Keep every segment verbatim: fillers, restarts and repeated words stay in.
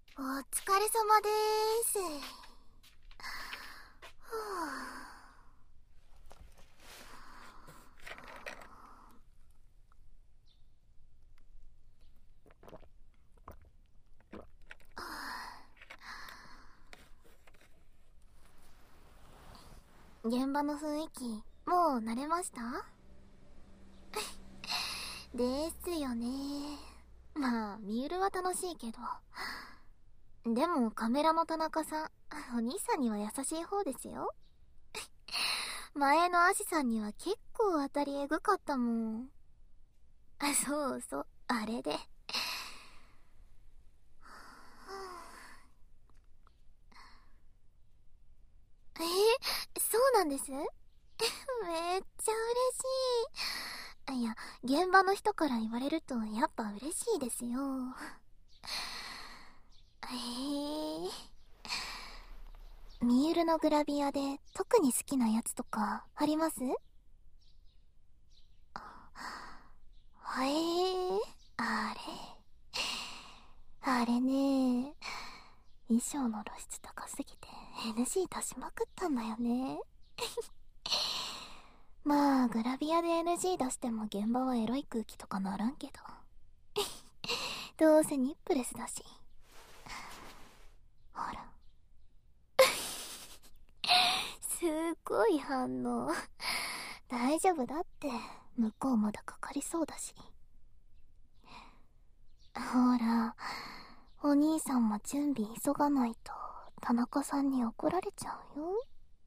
お疲れ様でーす。ふぅ現場の雰囲気、もう慣れましたですよね。まあ、ミュールは楽しいけど。でも、カメラの田中さん、お兄さんには優しい方ですよ。前のアシさんには結構当たりエグかったもん。あ、そうそう、あれで。え、そうなんです？めっちゃ嬉しい。いや、現場の人から言われるとやっぱ嬉しいですよ。へえ。ミールのグラビアで特に好きなやつとかあります？へえ、あれ。あれね、衣装の露出高すぎて エヌジー 出しまくったんだよね。まあ、グラビアで エヌジー 出しても現場はエロい空気とかならんけど。どうせニップレスだし。ほら。すっごい反応。大丈夫だって、向こうまだかかりそうだし。ほら、お兄さんも準備急がないと田中さんに怒られちゃうよ。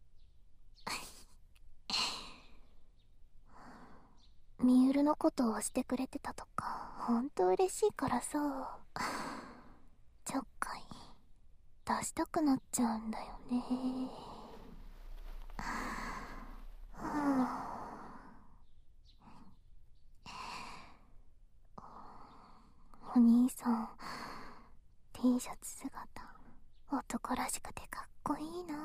ミュールのことをしてくれてたとかほんと嬉しいからさ、ちょっかい出したくなっちゃうんだよね。お兄さん T シャツ姿男らしくてかっこいいな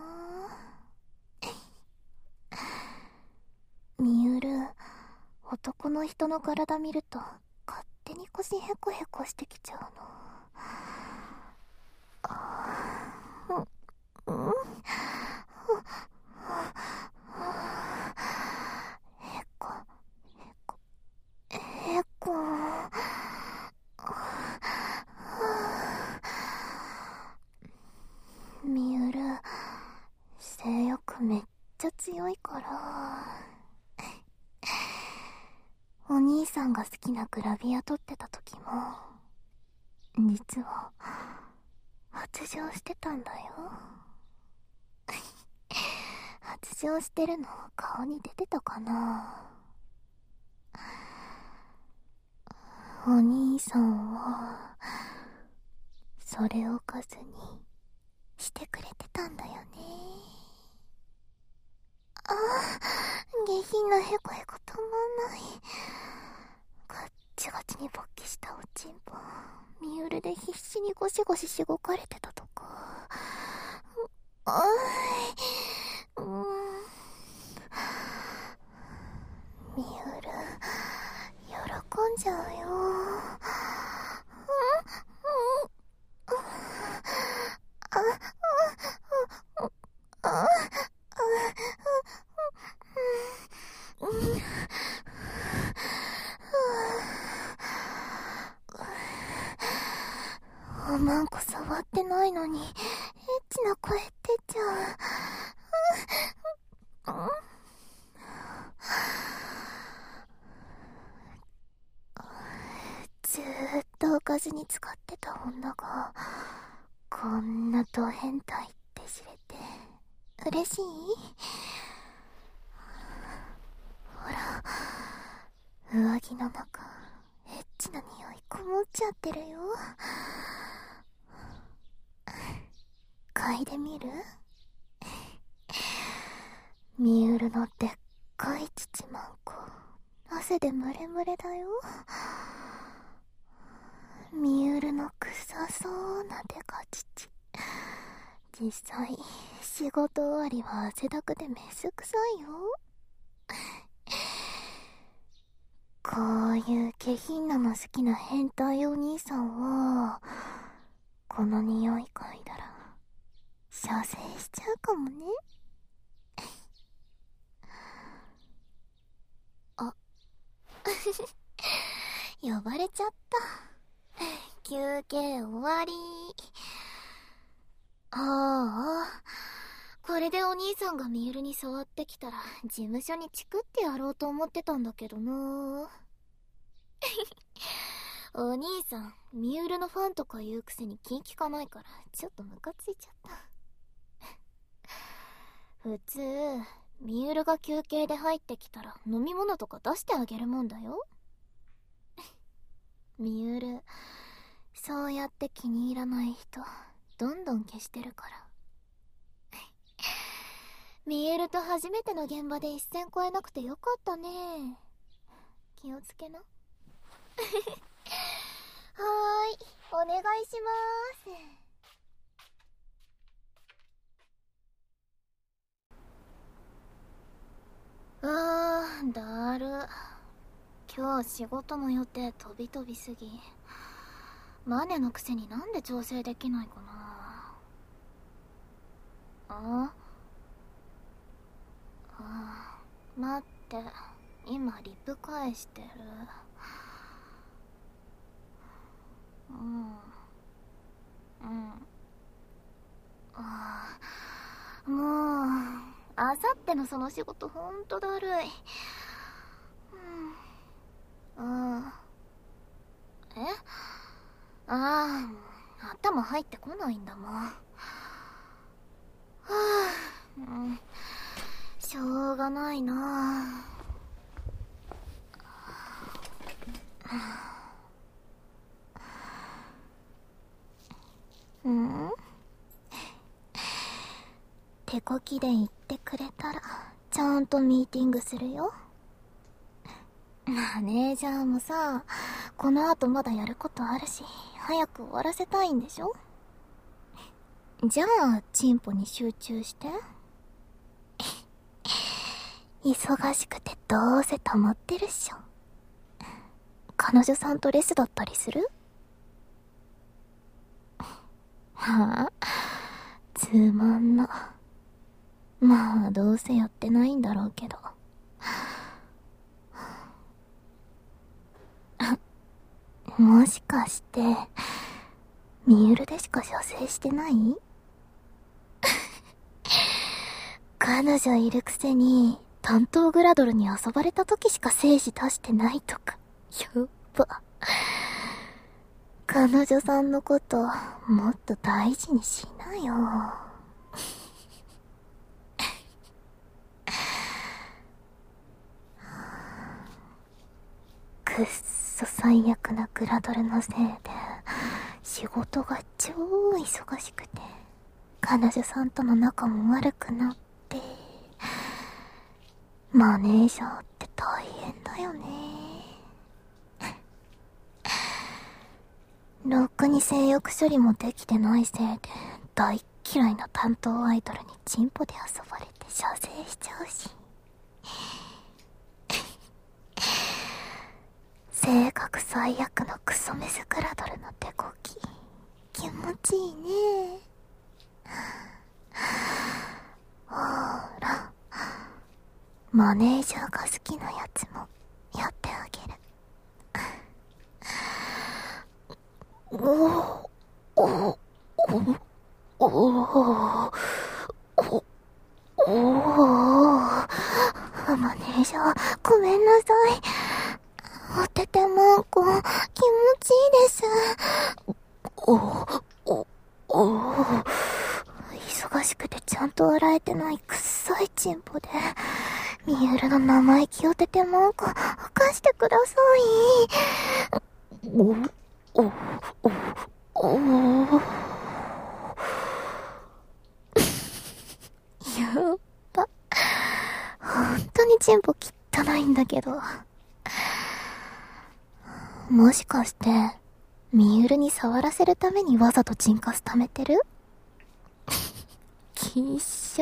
ぁ。ミュール、男の人の体見ると勝手に腰ヘコヘコしてきちゃうの。うん、ヘコヘコヘコ。ミュール、性欲めっちゃ強いから。お兄さんが好きなグラビア撮ってた時も実は発情してたんだよ。発情してるの顔に出てたかな。お兄さんはそれを数にしてくれてたんだよね。ああ、下品なヘコヘコたまんない。ガッチガチに勃起したおちんぽミュールで必死にゴシゴシしごかれてたとか。あーい、うん、ミュール喜んじゃうよ。おまんこ触ってないのにエッチな声出ちゃう。ずーっとおかずに使ってた女がこんなド変態って知れて嬉しい？ほら、上着の中エッチな匂いこもっちゃってるよ。嗅いでみる？ミュールのでっかい乳まんこ汗でムレムレだよ。ミュールの臭そうなデカ乳、実際仕事終わりは汗だくでメス臭いよ。こういう下品なの好きな変態お兄さんはここの匂い嗅いだら射精しちゃうかもね。あ呼ばれちゃった。休憩終わり。ああ、これでお兄さんがミールに触ってきたら事務所にチクってやろうと思ってたんだけどな。お兄さん、ミュールのファンとか言うくせに気利かないからちょっとムカついちゃった。普通ミュールが休憩で入ってきたら飲み物とか出してあげるもんだよ。ミュールそうやって気に入らない人どんどん消してるから。ミュールと初めての現場で一線越えなくてよかったね。気をつけな。はーい、お願いしまーす。あー、だる。今日仕事の予定飛び飛びすぎ。マネのくせになんで調整できないかな。ああ、待って、今リプ返してる。うんうんああ、もうあさってのその仕事ほんとだるい。うんあえああ、頭入ってこないんだもん。はあ、うん、しょうがないな。うん手こきで言ってくれたらちゃんとミーティングするよ。マネージャーもさ、この後まだやることあるし早く終わらせたいんでしょ。じゃあチンポに集中して。忙しくてどうせ溜まってるっしょ。彼女さんとレスだったりする？はあ、つまんな。まあどうせやってないんだろうけど。もしかしてミユルでしか射精してない？彼女いるくせに担当グラドルに遊ばれた時しか精子出してないとか。やっば。彼女さんのこともっと大事にしなよ。くっそ最悪なグラドルのせいで仕事が超忙しくて彼女さんとの仲も悪くなって、マネージャーって大変だよね。ろくに性欲処理もできてないせいで大嫌いな担当アイドルにチンポで遊ばれて射精しちゃうし、性格最悪のクソメスグラドルの手こき気持ちいいね。ほらマネージャーが好きなやつもやってあげる。おおおおおおおおマネージャーごめんなさい。おててもんこ気持ちいいです。おおお忙しくてちゃんと洗えてないくっさいチンポでミユルの生意気おててもんこ犯してください。おおおおやっば、本当にチンポ汚いんだけど。もしかしてミユルに触らせるためにわざとチンカス溜めてる？きっしょ。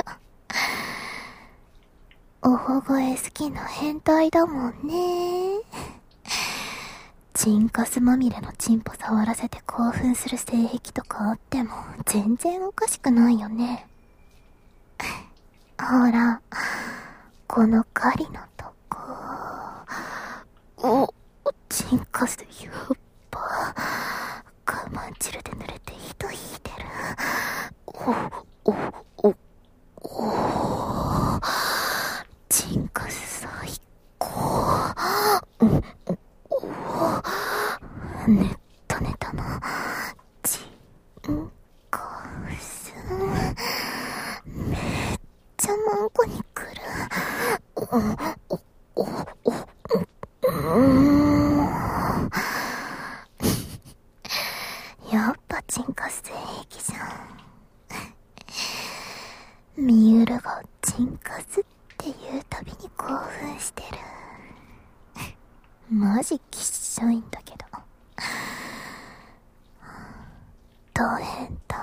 おほ声好きな変態だもんね。ちチンカスまみれのチンポ触らせて興奮する性癖とかあっても全然おかしくないよね。ほら、この狩りのとこ。お、チンカスやっぱ、我慢汁で濡れて糸引いてる。お、お、お、お、チンカス最高。うん、お、ねっとねたな。チンカス。めっちゃマンコに来る。お、お、お、お、うん。やっぱチンカス性癖じゃん。ミユルがチンカスっていうたびに興奮してる。マジきっしょいんだけど。ド変態。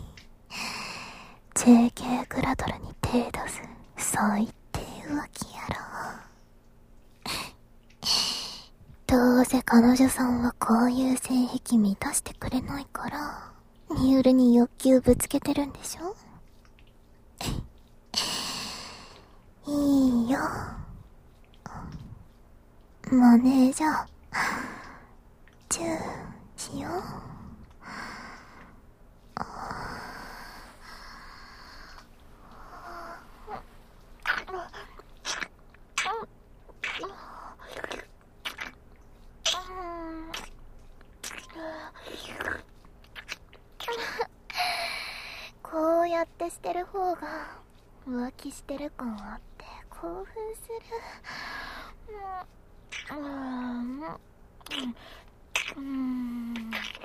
ジェーケー グラドルに手出す最低浮気やろ。どうせ彼女さんはこういう性癖満たしてくれないからミユルに欲求ぶつけてるんでしょ。いいよ、マネージャーチューしよう。こうやってしてる方が浮気してる感あって興奮する。うん、うん、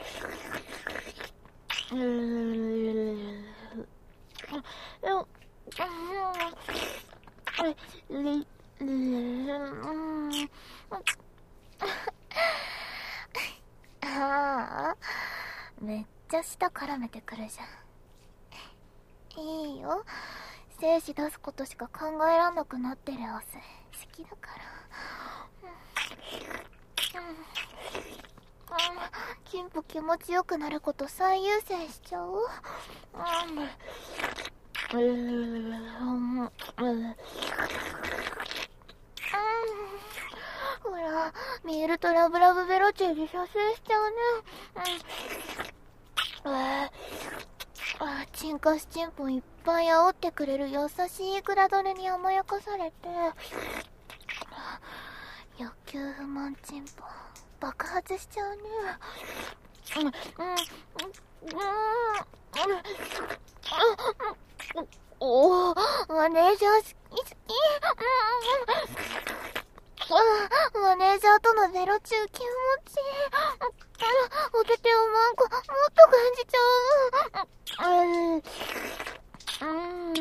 うん、ああ、めっちゃ舌絡めてくるじゃん。いいよ、精子出すことしか考えらんなくなってるオス好きだから。チンポ気持ちよくなること最優先しちゃおう。うん、ほら、ミールとラブラブベロチェで射精しちゃうね。うん、ああ、チンカスチンポいっぱい煽ってくれる優しいグラドルに甘やかされて、欲求不満チンポ爆発しちゃうね。うん、うん、うん、うん、おお、マネージャー好き。マネージャーとのベロチュー気持ちいい。おててをマンコもっと感じちゃう。うん、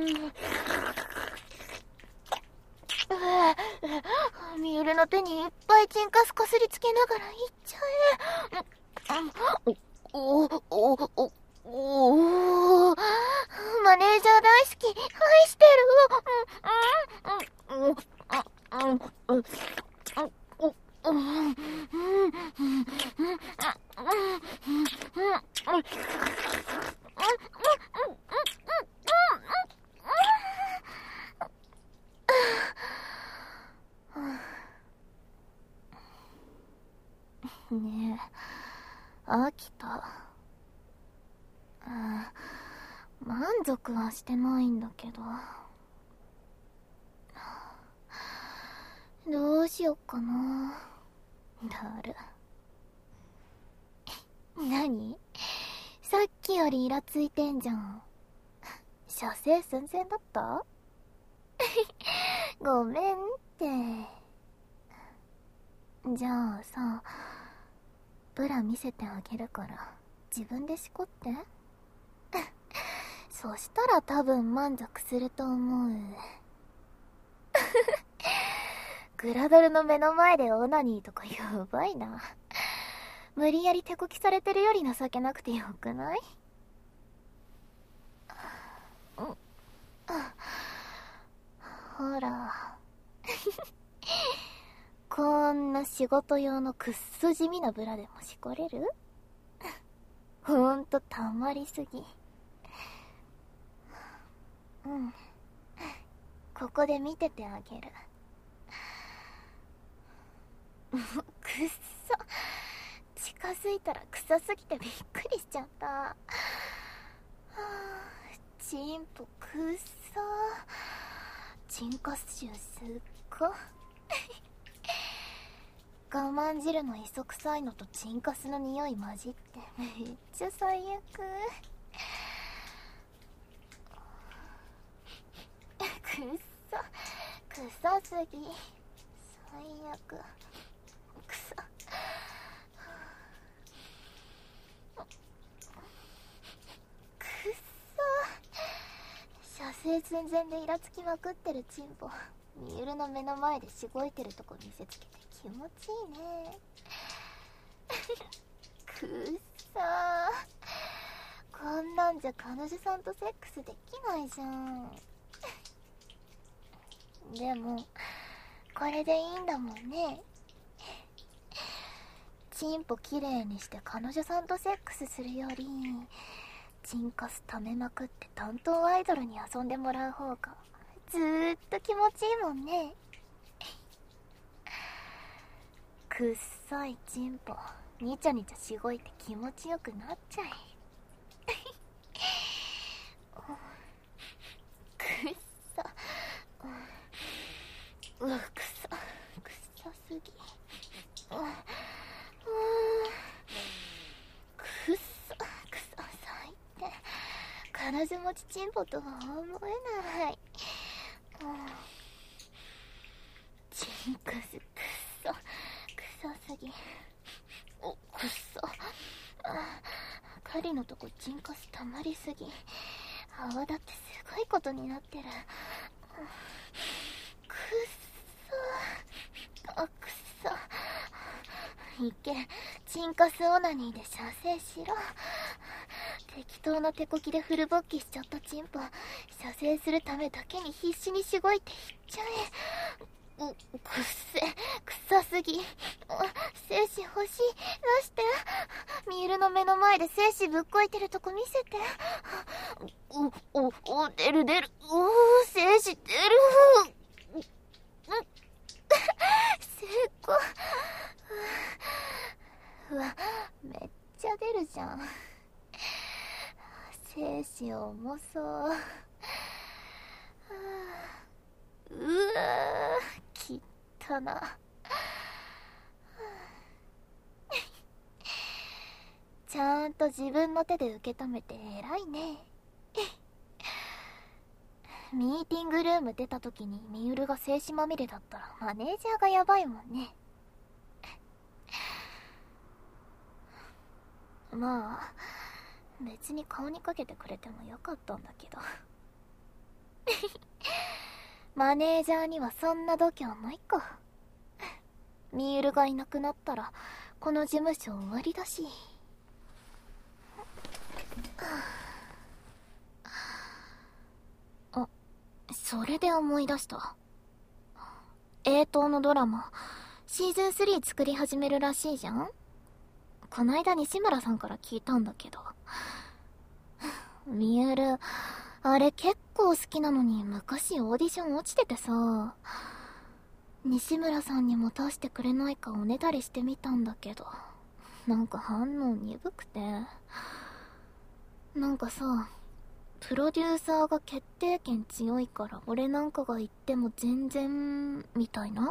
うん、ミユルの手にいっぱいチンカスこすりつけながらいっちゃえ。おおおおおお、マネージャー大好き、愛してる。うん、うん、うん、うん、うん、ねえ、飽きた。満足はしてないんだけど、どうしよっかな。だる。何？さっきよりイラついてんじゃん。射精寸前だった？ごめんって。じゃあさ、ブラ見せてあげるから自分でしこって。そしたら多分満足すると思う。グラドルの目の前でオナニーとかやばいな。無理やり手こきされてるより情けなくてよくない？ほら。 こんな仕事用のくっそ地味なブラでもしこれる？ほんとたまりすぎ。うん。ここで見ててあげる。くっそ。近づいたら臭すぎてびっくりしちゃった。はぁ、チンポくっそ。チンカス臭すっご。我慢汁の磯臭いのとチンカスの匂い混じってめっちゃ最悪。くっそ、臭すぎ。最悪。くそ。くっそ。射精寸前でイラつきまくってるチンポ、ミユルの目の前でしごいてるとこ見せつけて気持ちいいね。くっそー。こんなんじゃ彼女さんとセックスできないじゃん。でもこれでいいんだもんね。チンポきれいにして彼女さんとセックスするより、チンカス溜めまくって担当アイドルに遊んでもらう方がずーっと気持ちいいもんね。くっさいチンポニチャニチャしごいて気持ちよくなっちゃい。くっさ、うわ、くさくさすぎ。うわ、くっさくさ最低。彼女持ちチンポとは思えない。チンカスくっそ臭すぎ。お、くっそ。カリのとこチンカス溜まりすぎ。泡だってすごいことになってる。くっそ。あ、くっそ。いけ、チンカスオナニーで射精しろ。適当な手こきでフル勃起しちゃったチンポ、射精するためだけに必死にしごいていっちゃえ。う、くっせ、臭すぎ。精子欲しい。出して。ミユルの目の前で精子ぶっこいてるとこ見せて。う、お、お、出る出る。うー、精子出る。う、成功。うわ、めっちゃ出るじゃん。精子重そう。うわー、きったな。ちゃんと自分の手で受け止めて偉いね。ミーティングルーム出た時にミユルが精子まみれだったらマネージャーがやばいもんね。まあ別に顔にかけてくれてもよかったんだけど。マネージャーにはそんな度胸ないか。ミユルがいなくなったらこの事務所終わりだし。あ、それで思い出した。エー党のドラマシーズンスリー作り始めるらしいじゃん。こないだ西村さんから聞いたんだけど、ミユルあれ結構好きなのに昔オーディション落ちててさ、西村さんにも出してくれないかおねだりしてみたんだけど、なんか反応鈍くて、なんかさ、プロデューサーが決定権強いから俺なんかが言っても全然みたいな。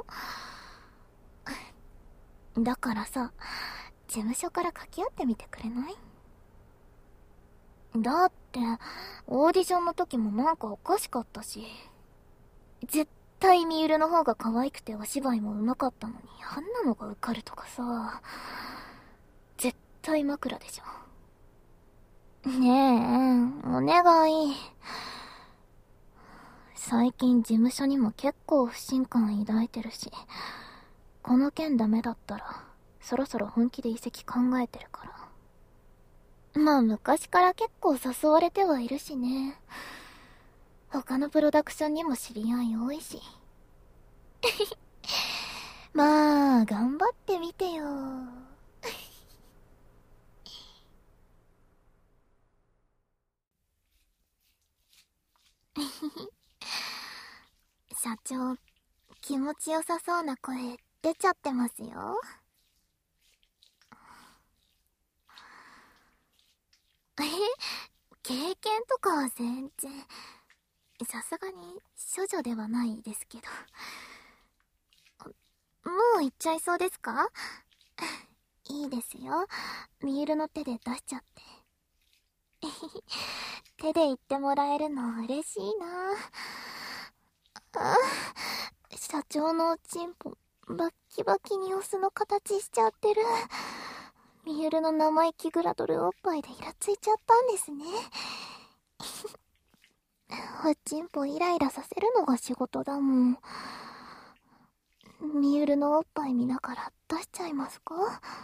だからさ、事務所から掛け合ってみてくれない？だってオーディションの時もなんかおかしかったし、絶対ミユルの方が可愛くてお芝居も上手かったのにあんなのが受かるとかさ、絶対枕でしょ。ねえ、お願い。最近事務所にも結構不信感抱いてるし、この件ダメだったらそろそろ本気で移籍考えてるから。まあ昔から結構誘われてはいるしね。他のプロダクションにも知り合い多いし。 まあ、頑張ってみてよ。社長、気持ちよさそうな声出ちゃってますよ。え、経験とかは全然、さすがに処女ではないですけど。もう行っちゃいそうですか？いいですよ。ミールの手で出しちゃって。手で言ってもらえるの嬉しいな。あ、社長のおちんぽバッキバキにオスの形しちゃってる。ミールの生意気グラドルおっぱいでイラついちゃったんですね。おちんぽイライラさせるのが仕事だもん。ミールのおっぱい見ながら出しちゃいますか？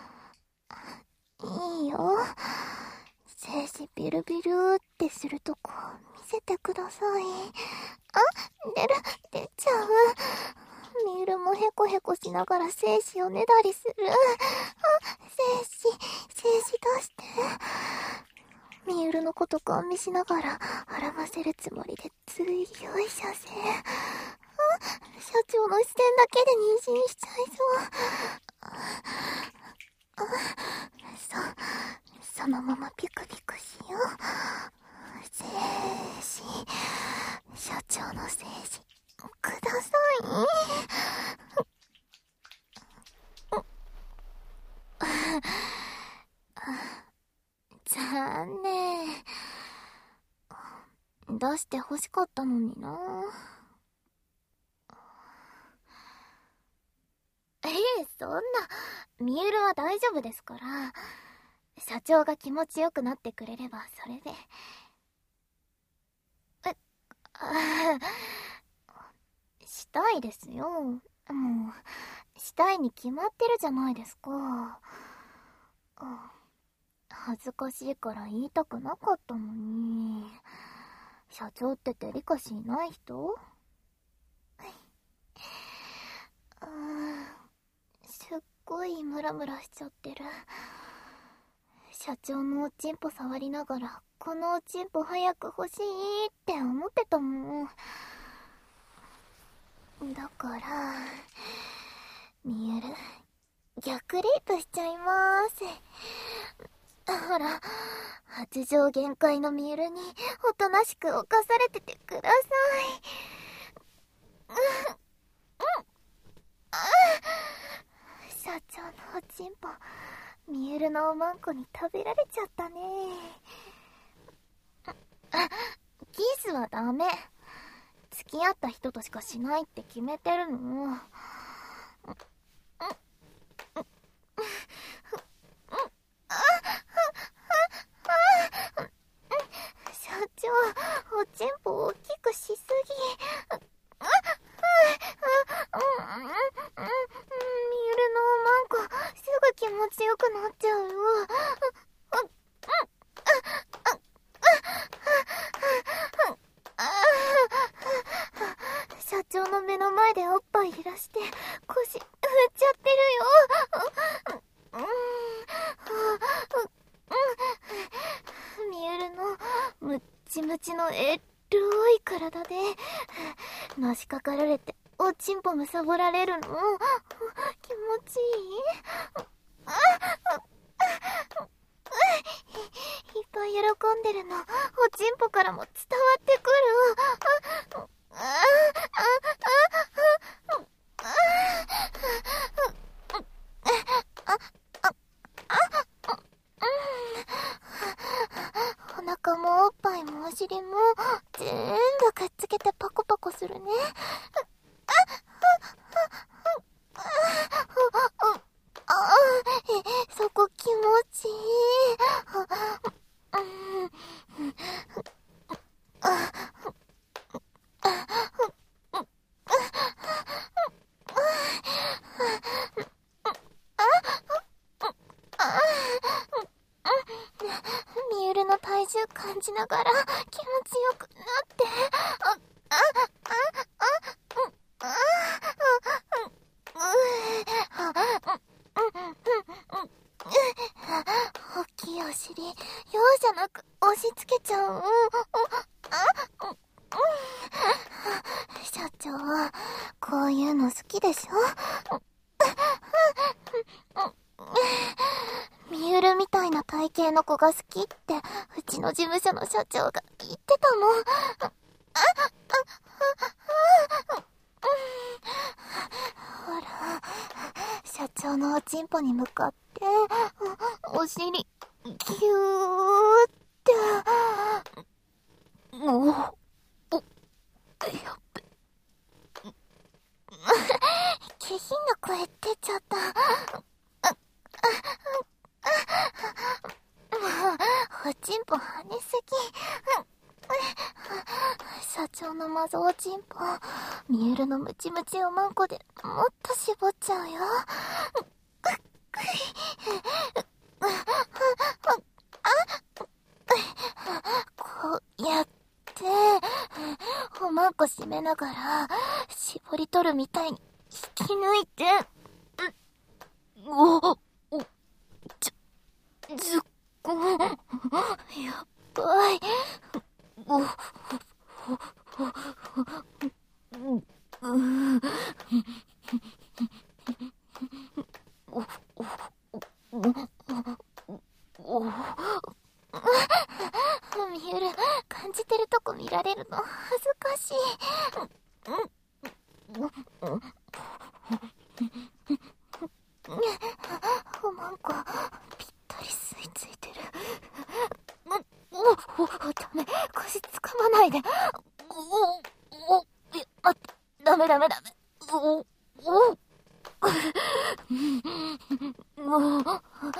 いいよ。精子ビルビルってするとこ見せてください。あ、出る、出ちゃう。ミールもヘコヘコしながら精子をねだりする。あ、精子、精子出して。ミールのことガン見しながら荒ませるつもりでついよいしゃせ。あ、社長の視線だけで妊娠しちゃいそう。そ、そのままピクピクしよう。精子、社長の精子、ください。残念。出して欲しかったのにな。ええ、そんな、ミールは大丈夫ですから。社長が気持ちよくなってくれればそれで。え、あ、したいですよ。もう、したいに決まってるじゃないですか。恥ずかしいから言いたくなかったのに。社長ってデリカシーない人？あー、すっごいムラムラしちゃってる。社長のおちんぽ触りながら、このおちんぽ早く欲しいって思ってたもん。だから、ミール、逆レイプしちゃいまーす。ほら、発情限界のミールにおとなしく犯されててください。うん、うん、あ、社長のおちんぽ、ミールのおまんこに食べられちゃったね。あ、キスはダメ。付き合った人としかしないって決めてるの。社長、おちんぽ大きくしすぎ。あ、あ、あ、うん、うん、ミールのおまんこ、すぐ気持ちよくなっちゃうよ。社長の目の前でおっぱい揺らして腰振っちゃってるよ。ミールのムッチムチのえっるい体でのしかかられておちんぽむさぼられるの気持ちいい。いっぱい喜んでるのおちんぽからも伝わってくる。お腹もおっぱいもお尻も全部くっつけてパコパコするね。そこ気持ちいい。ミールの体重感じながら気持ちよくなって、あ、あ、あ、あ、あ、あ、あ、 いいお尻、容赦なく押し付けちゃう。うん、あ、うん、社長は、こういうの好きでしょ？ミユルみたいな体型の子が好きって、うちの事務所の社長が言ってたもん。ほら、社長のおちんぽに向かって、お尻、ギューって、お、お、やっべ。下品な声出ちゃった。おちんぽ跳ねすぎ。社長のマゾおちんぽ、ミユルのムチムチおまんこでもっと絞っちゃうよ。こうやって、おまんこ締めながら、絞り取るみたいに引き抜いて、お、お、ちょ、ずっこ、やっばい。お、お、お、お、ミユル、感じてるとこ見られるの恥ずかしい。おまんこ、ぴったり吸い付いてる。お、お、ダメ、腰つかまないで。お、お、え、待って、ダメダメダメ。お、お、もう、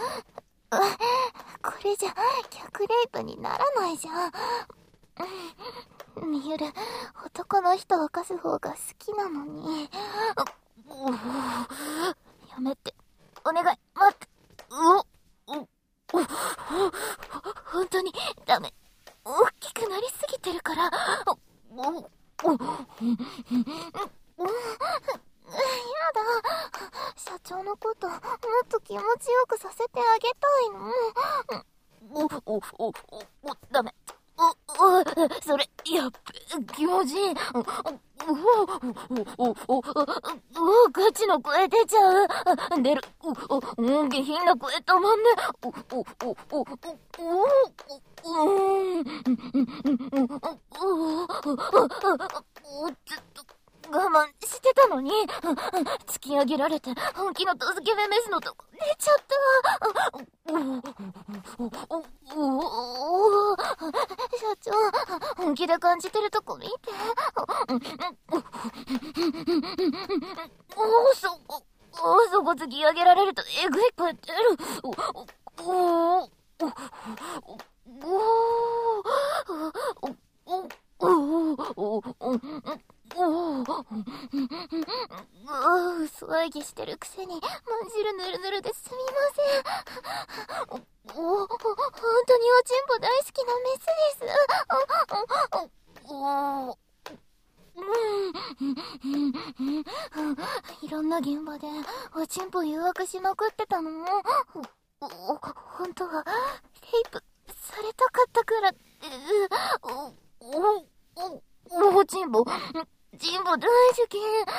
これじゃ逆レイプにならないじゃん。ミユル、男の人を犯す方が好きなのに。やめて、お願い、待って。お、お、お、本当にダメ。大きくなりすぎてるから。お、お、お、やだ。社長のこともっと気持ちよくさせてあげたいの。お、お、お、お、お、ダメ。お、お、それ、やっべ、気持ちいい。お、お、お、お、お、お、ガチの声出ちゃう。出る。お、お、下品な声たまんね。お、お、お、お、お、お、お、お、ずっと我慢してたのに、突き上げられて、本気のドスケベメスのとこ出ちゃった。お、お、お、お、社長、本気で感じてるとこ見て。お、そこ、お、そこ突き上げられるとえぐい声出る。お、お、お、お、お、お、お、嘘演技してるくせにまんじるぬるぬるですみません。お、お、本当におちんぽ大好きなメスです。お、お、お、いろんな現場でおちんぽ誘惑しまくってたのも、お、お、本当はレイプされたかったから、お、お、お、おちんぽチンポ大好き。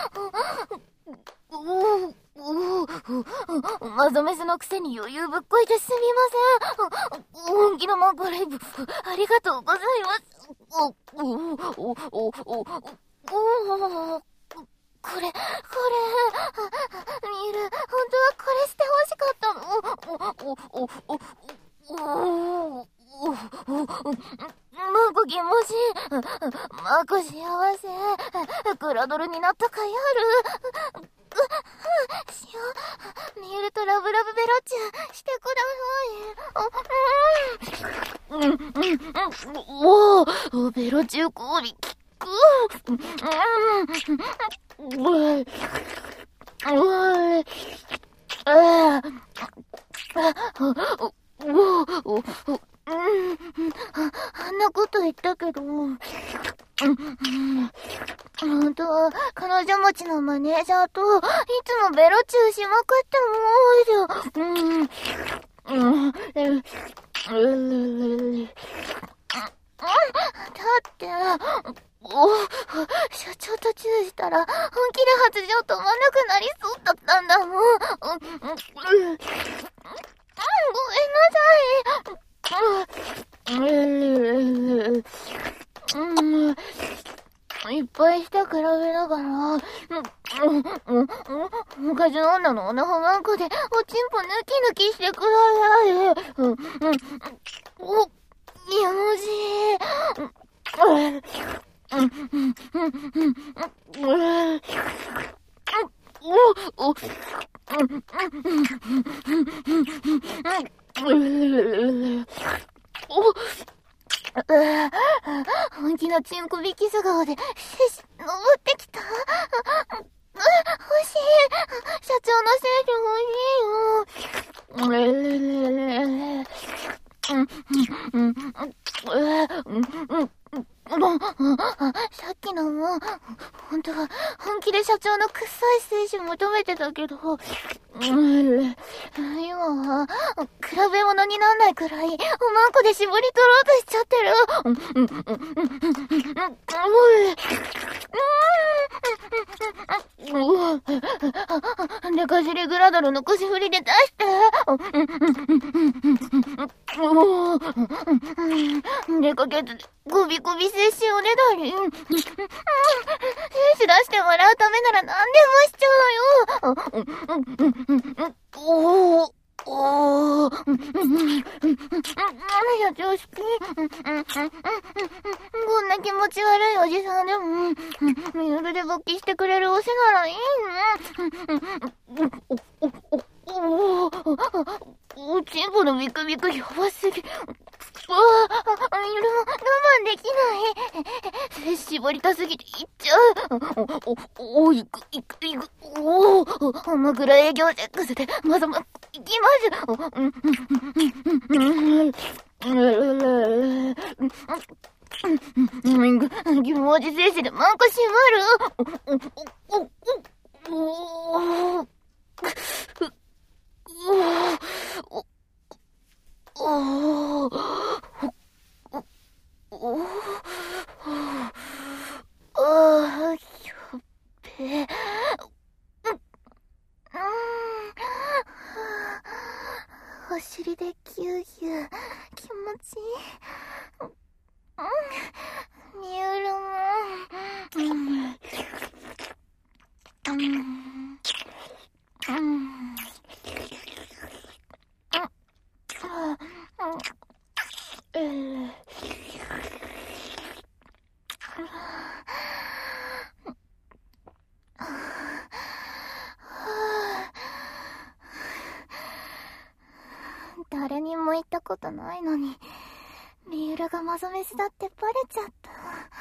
おお、おお、マゾメスのくせに余裕ぶっこいてすみません。本気のマンコレイブ、ありがとうございます。お、お、お、お、お、お、お、これ、これ、ミル、本当はこれして欲しかったの。お、お、お、お、お、お、マコ気持ちいい。マコ幸せ。クラドルになった甲斐ある。しよう。ミユルとラブラブベロチューしてください。うん、うん、うん、おお、ベロチュー氷効く。うん、うん、おい、ああ、おお、おお、うん、あんなこと言ったけど、うん、本当は彼女持ちのマネージャーといつもベロチューしまくっても多いじゃん。うん、うん、 って、お社長とチューしたら本気で発情止まんなくなりそうだったんだもん。ごめんなさい。いっぱい舌比べながら、昔の女のオナホマンコでおちんぽ抜き抜きしてください。お、やもしい。本気のチンコビキス顔で、し、登ってきた。欲しい。社長の精子欲しいよ。さっきのも、本当は本気で社長の臭い精子求めてたけど、今は比べ物になんないくらいおまんこで絞り取ろうとしちゃってる。でかじりグラドルの腰振りで出して。でかけずでゴビゴビ精子おねだり。精子出してもらうためなら何でもしちゃうよ。おー。おー。社長好き。こんな気持ち悪いおじさんでも、ミールで勃起してくれる推しならいいね。お、お、お、お、お、おちんぽのビクビクやばすぎ。うわぁ、ミールも我慢できない。絞りたすぎていっちゃう。お、お、お、いく、いく、いく、おぉ、枕営業セックスで、まだま、いきます。うん、うん、うん、うん、気持ち精子でマンコ閉まる。お、お、お、お、お、お、お、お、あー、やっべえ。お尻でギューギュー気持ちいい。ミュールもうんうん誰にも言ったことないのに、ミュールがマゾメスだってバレちゃった。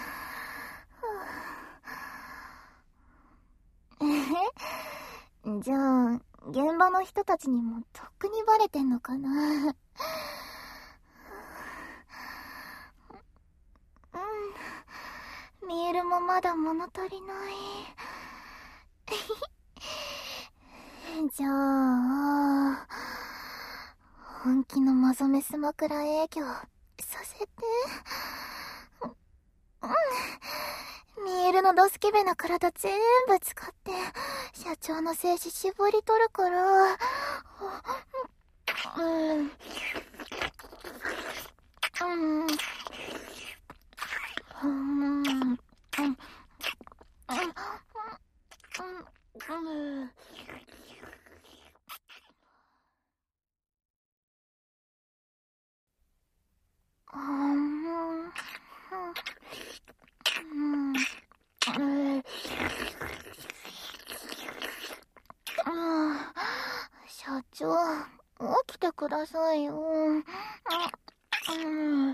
えじゃあ、現場の人たちにもとっくにバレてんのかな。うん、ミュールもまだ物足りない。じゃあ、本気のマゾメス枕営業させて。うん。ミエルのドスケベな体全部使って社長の精子絞り取るから。うん。うん。うん。うん。うん。あーうんうん社長、起きてくださいよ。うんうんうん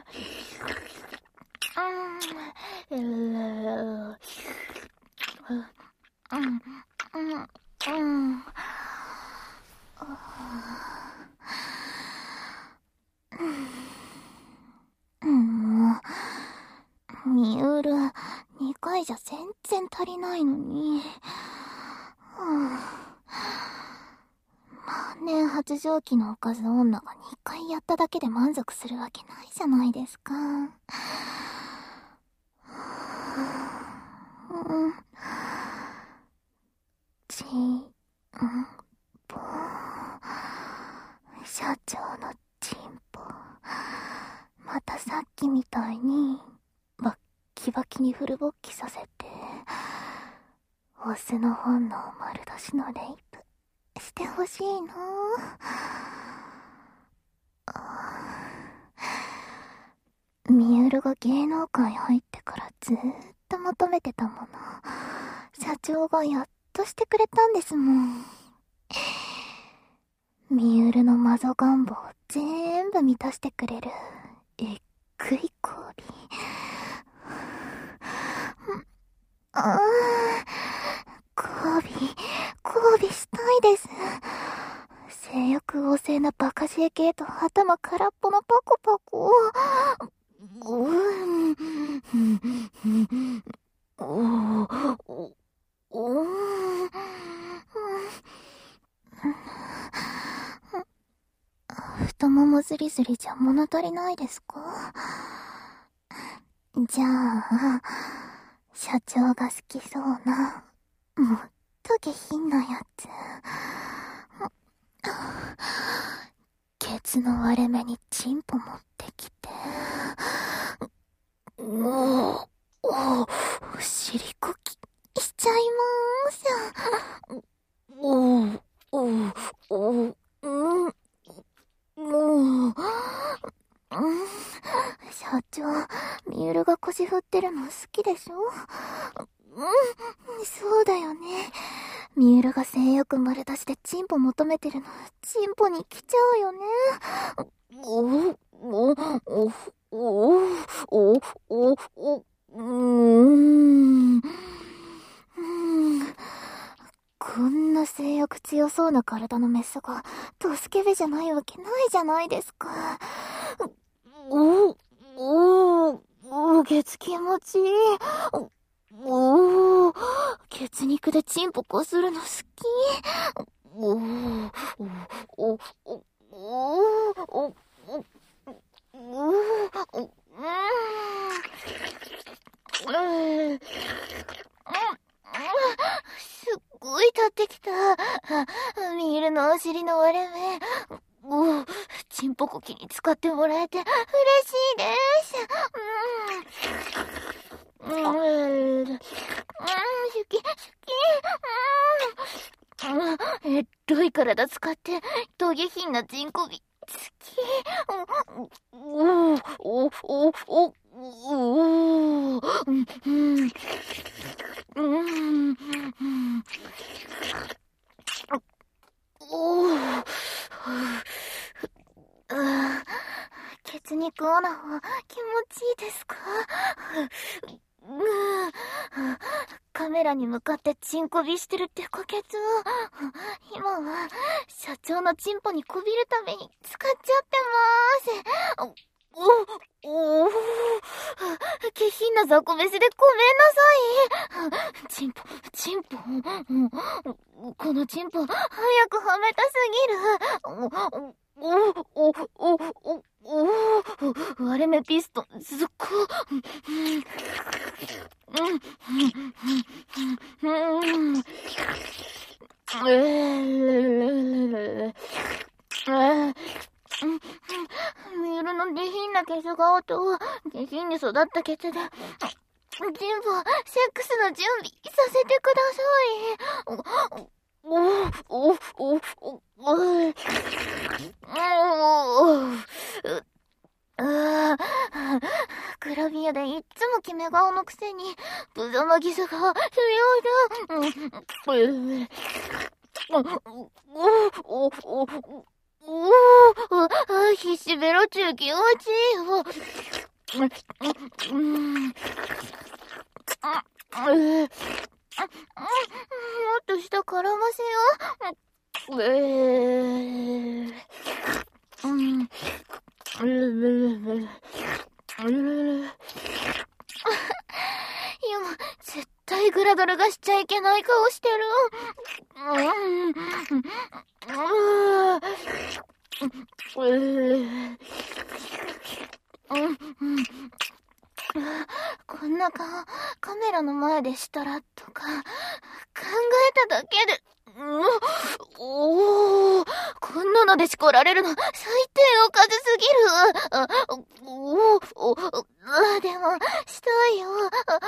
うんもう、ミュール、にかいじゃ全然足りないのに。はぁ、まあね、 発情期のおかず女がにかいやっただけで満足するわけないじゃないですか。うん。ちんぽ。社長のちんぽ。またさっきみたいにバッキバキにフル勃起させて、オスの本能丸出しのレイプしてほしいな。ミユルが芸能界入ってからずーっと求めてたもの、社長がやっとしてくれたんですもん。ミユルのマゾ願望を全部満たしてくれるえっぐい交尾。あー、交尾交尾したいです。性欲旺盛なバカ ジェーケー と頭空っぽのパコパコ。うーん。おー、お、おー。太ももずりずりじゃ物足りないですか？じゃあ、社長が好きそうな、もっと下品なやつ。ケツの割れ目にチンポ持ってきて、おー、おー、尻こきしちゃいまーす。おー、おー、おー、うん、もう、うん、社長、ミユルが腰振ってるの好きでしょ？うん、そうだよね。ミユルが性欲丸出しでチンポ求めてるの、チンポに来ちゃうよね。おおおおおおおおうーん。こんな性欲強そうな体のメスがドスケベじゃないわけないじゃないですか。おおおお、ケツ気持ちいい。おお、ケツ肉でチンポこするの好き。おおおおおおおおうんすっごい立ってきた。ミユルのお尻の割れ目。おぉ、チンポコキに使ってもらえて嬉しいです。うん。うん。うん。好き、好き。うん。えっとい体使って、トゲ品なチンコビ。好き。おぉ、お、お、お、おぉ。うん。うん。うん。おぉ。血肉オナホ気持ちいいですか？カメラに向かってチンコビしてるってコケツを今は社長のチンポにこびるために使っちゃってまーす。おお、下品な雑魚飯でごめんなさい。チンポ、チンポ、このチンポ早くはめたすぎる。おおおおお割れ目ピストンずっこ。うんミユルの下品なケツ顔と下品に育ったケツで全部セックスの準備させてください。おおおおおおグラビアでいっつも決め顔のくせにブザマギスが不要だ。おおおお必死ベロ中気持ちいいよ。もっと下絡ませよう。えー、うん。今絶対グラドルがしちゃいけない顔してる。 こんな顔、カメラの前でしたらとか、考えただけで、うん、おー、こんなので叱られるの、最低おかずすぎる。あ、おー、お、あ、でも、したいよ。あ、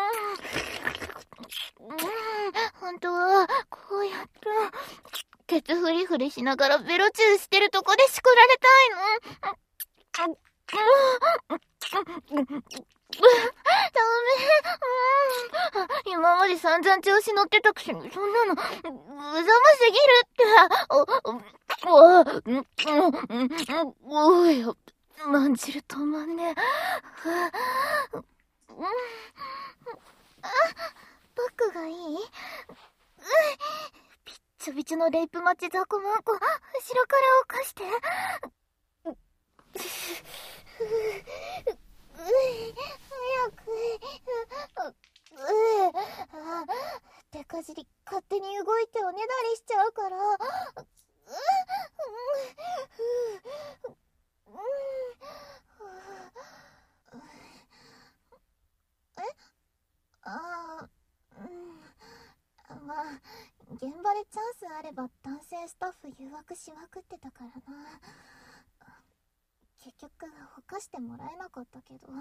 うん、うん、本当は、こうやって、ケツフリフリしながらベロチューしてるとこで叱られたいの。ダメ。今まで散々調子乗ってたくせに、そんなの、うざますぎるって。お、お、お、おいよ、まんじる止まんねえ。バッグがいい？びっちょびちょのレイプ待ち雑魚マンコ、後ろから起こして。早く。手かじり勝手に動いておねだりしちゃうから。え？ああ、うん。まあ、現場でチャンスあれば男性スタッフ誘惑しまくってたからな。結局ほかしてもらえなかったけど。うん、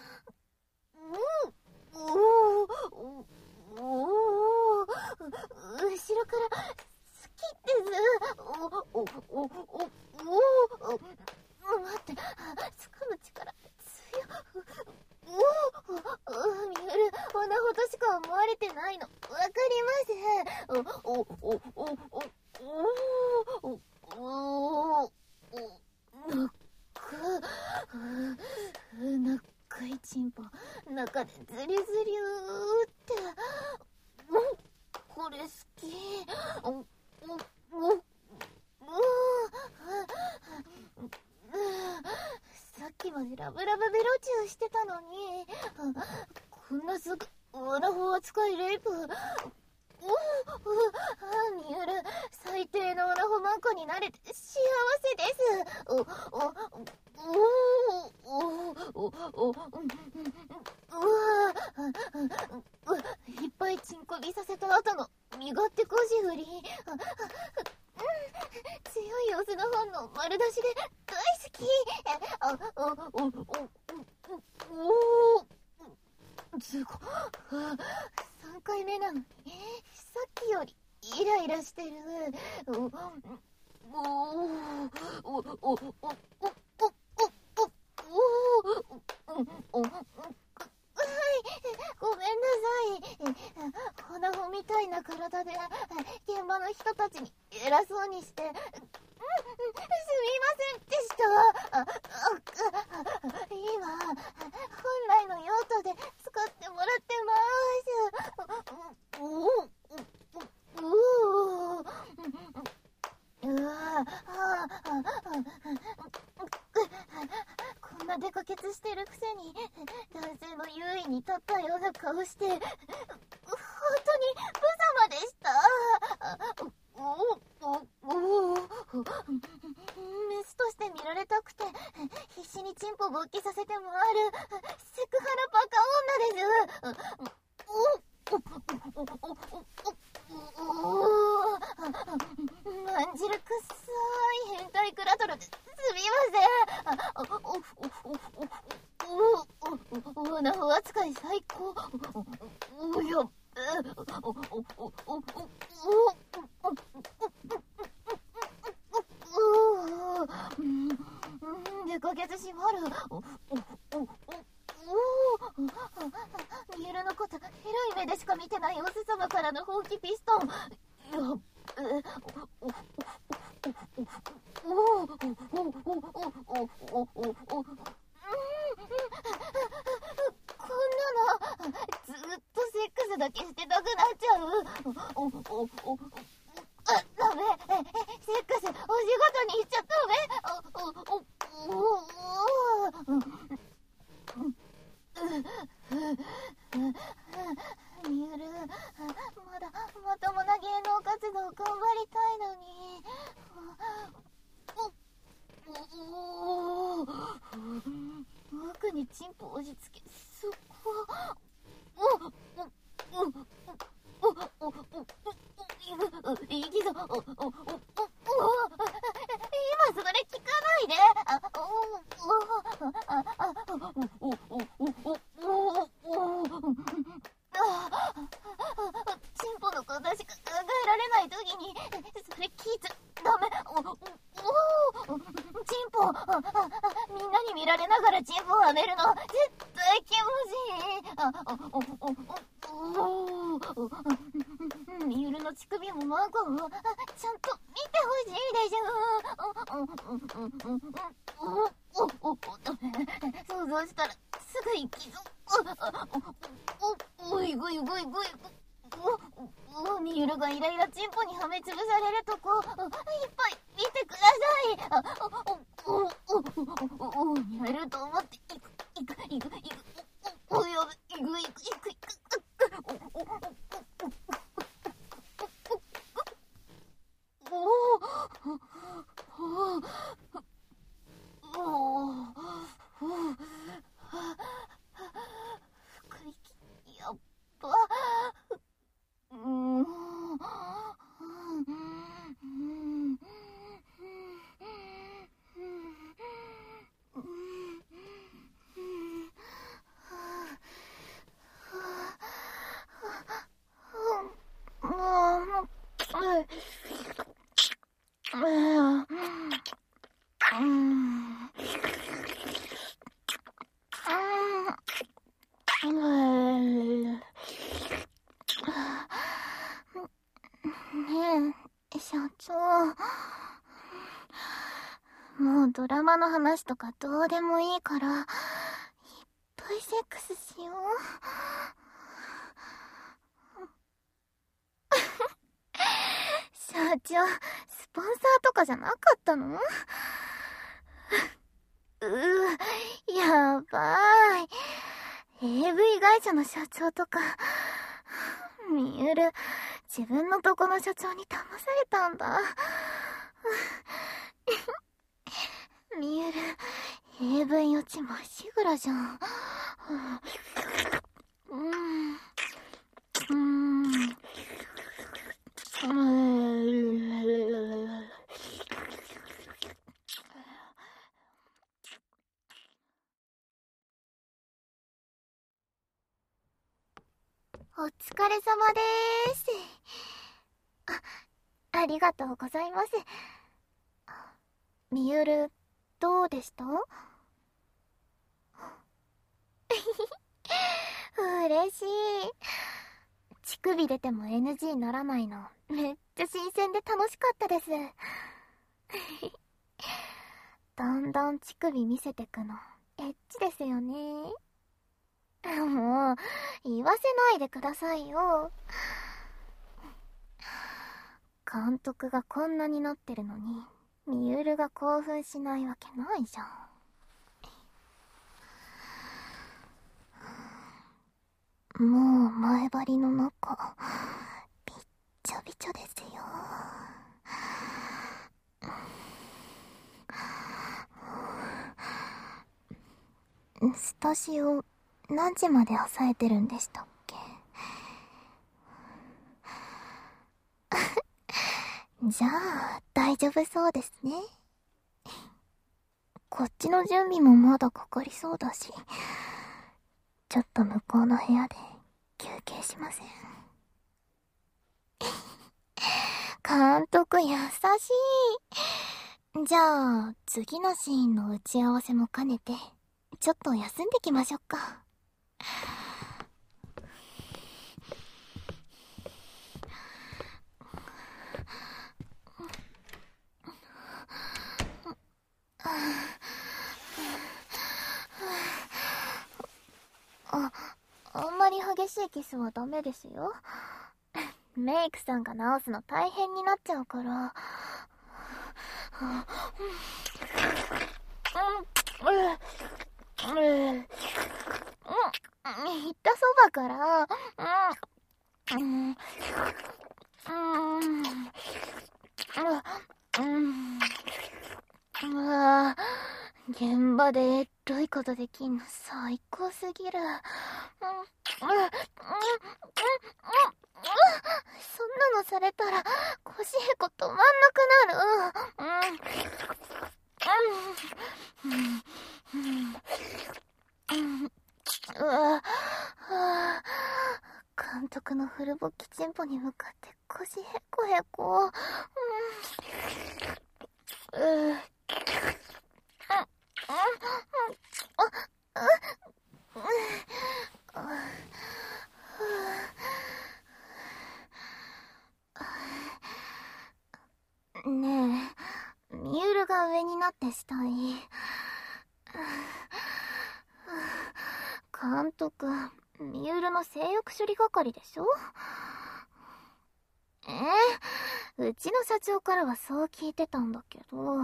おおおお、後ろから好きです。おおおおおお、待って、掴む力強っ。おお、ミュール、女ほどしか思われてないのわかります。おおおおおおおおお、長いチンポ中でズリズリゅーって、これ好き。おおおお、さっきまでラブラブベロチューしてたのに、こんなすぐオナホ扱いレイプ。おお、ミュール、最低のオナホマンコになれて幸せです。おおおおおおおお、うわ、いっぱいチンコビさせた後の身勝手こじ振り。強いオスの本能丸出しで大好き。あ、おおおおお、すごい。さんかいめなのにさっきよりイライラしてる。おおおおおおおおおお、はい、ごめんなさい。オナホみたいな体で現場の人たちに偉そうにして、すみませんでした。ああ、今本来の用途で使ってもらってます。おおおお、うわあ、こんなデカケツしてるくせに男性の優位に立ったような顔して、本当に無様でした。おおおお、メスとして見られたくて必死にチンポ勃起させてもらえるセクハラバカ女です。おおおおおおお、まんじるくっさい変態クラトルですみません。おおおおおお、オナホ扱い最高。おやっ、おおおおおおでかけずしまる。おおおお、ミュールのこと広い目でしか見てないオス様からの本気ピストン。やっ、おおおおおおおおお、こんなのずっとセックスだけしてたくなっちゃう。おおおお、あ、ダメ、セックスお仕事に行っちゃダメ。おおおおお、ミュール、まだまともな芸能活動頑張りたいのに。 にチンポを押し付け、そこは、お、お、お、お、お、お、お、お、いいぞ、お、お、お、お、今それ聞かないで、あ、お、お、あ、あ、お、お、お、お、お、お、チンポのことしか考えられないときに、それ聞いちゃダメ。お、お、お、チンポ、みんなに見られながらチンポをはめるの、絶対気持ちいい。あ、お、お、お、お、お、ミユルの乳首もマンコも、ちゃんと見てほしいでしょ。お、お、お、お、お、お、お、想像したらすぐ行きそう。お、お、おいごいごいごい。お、お、ミユルがイライラチンポにはめつぶされるとこ、いっぱい見てください。あ、お、お、お、お、お、見られると思っていく、いく、いく、いく、お、お、やべ、いく、いく、いく、いく、お、お、お、やっぱ、うーん、社長、もうドラマの話とかどうでもいいから、いっぱいセックスしよう。社長、スポンサーとかじゃなかったの？うぅ、やばい。エーブイ 会社の社長とか、ミユル、自分のとこの社長に騙されたんだ。ミユル、エーブイ 落ちまっしぐらじゃん。うん。うん。うん。お疲れ様でーす。あ、ありがとうございます。ミユル、どうでした？嬉しい。乳首出ても エヌジー ならないの、めっちゃ新鮮で楽しかったです。どんどん乳首見せてくの、エッチですよね。もう、言わせないでくださいよ。監督がこんなになってるのに、ミユルが興奮しないわけないじゃん。もう前張りの中、びっちょびちょですよ。スタジオ、何時まで抑えてるんでしたっけ？じゃあ、大丈夫そうですね。こっちの準備もまだかかりそうだし、ちょっと向こうの部屋で休憩しません？監督優しい。じゃあ、次のシーンの打ち合わせも兼ねて、ちょっと休んできましょうか。あ、あんまり激しいキスはダメですよ。メイクさんが直すの大変になっちゃうから。言ったそばから、うん、うん、うん、うわぁ、現場でエッロいことできんの最高すぎる。うん、うん、うん、うん、うん、そんなのされたら、腰へこ止まんなくなる。うん、うん、うん、うん、うん、うわ、はぁ、監督のフルボッキチンポに向かって腰へこへこ。うん、うぅ、ねえ、ミユルが上になってしたい。監督、ミユルの性欲処理係でしょ？えー、うちの社長からはそう聞いてたんだけど。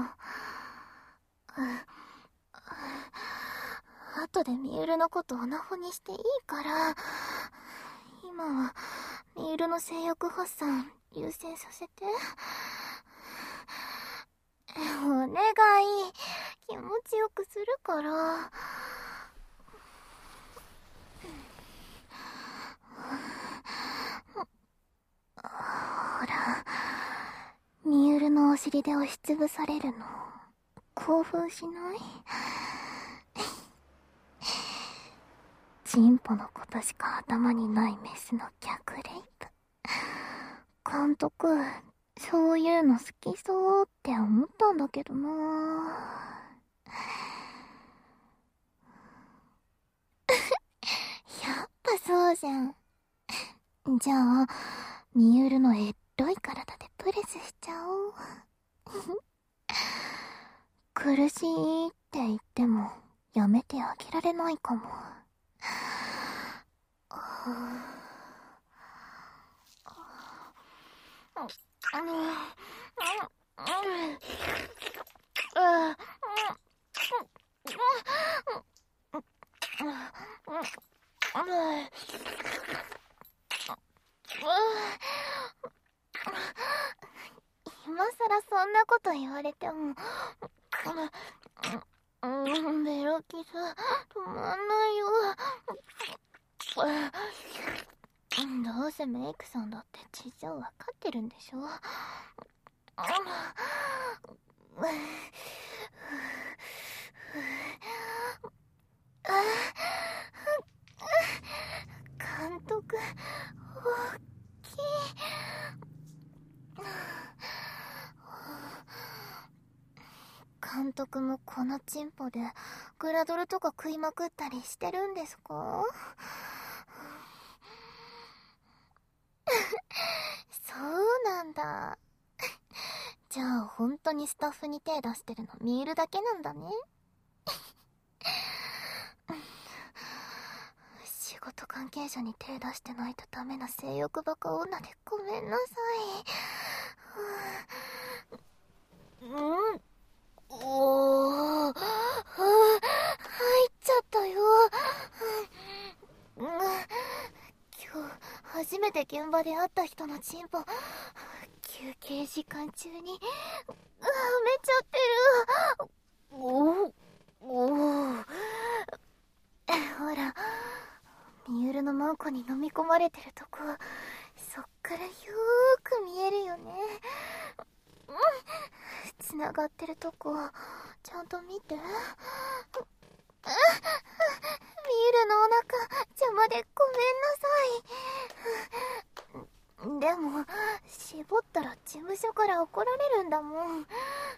後でミユルのことオナホにしていいから、今はミユルの性欲発散優先させて。お願い、気持ちよくするから。ほら、ミユルのお尻で押しつぶされるの興奮しない？チンポのことしか頭にないメスの逆レイプ。監督、そういうの好きそうって思ったんだけどな。やっぱそうじゃん。じゃあ、ミユルのエッロい体でプレスしちゃおう。苦しいって言ってもやめてあげられないかも。今さらそんなこと言われても、うん、ベロキス止まんないよ。どうせメイクさんだって事情わかってるんでしょ。監督、大きい。監督もこのチンポでグラドルとか食いまくったりしてるんですか？そうなんだ。じゃあ本当にスタッフに手出してるの見えるだけなんだね。仕事関係者に手出してないとダメな性欲バカ女でごめんなさい。うん、おー、入っちゃったよ。うん、今日初めて現場で会った人のチンポ休憩時間中にはめちゃってる。おおおー、ほら、ミユルのマンコに飲み込まれてるとこ、そっからよーく見えるよね。うん、つながってるとこちゃんと見て。ミユルのお腹邪魔でごめんなさい。でも絞ったら事務所から怒られるんだもん。はい、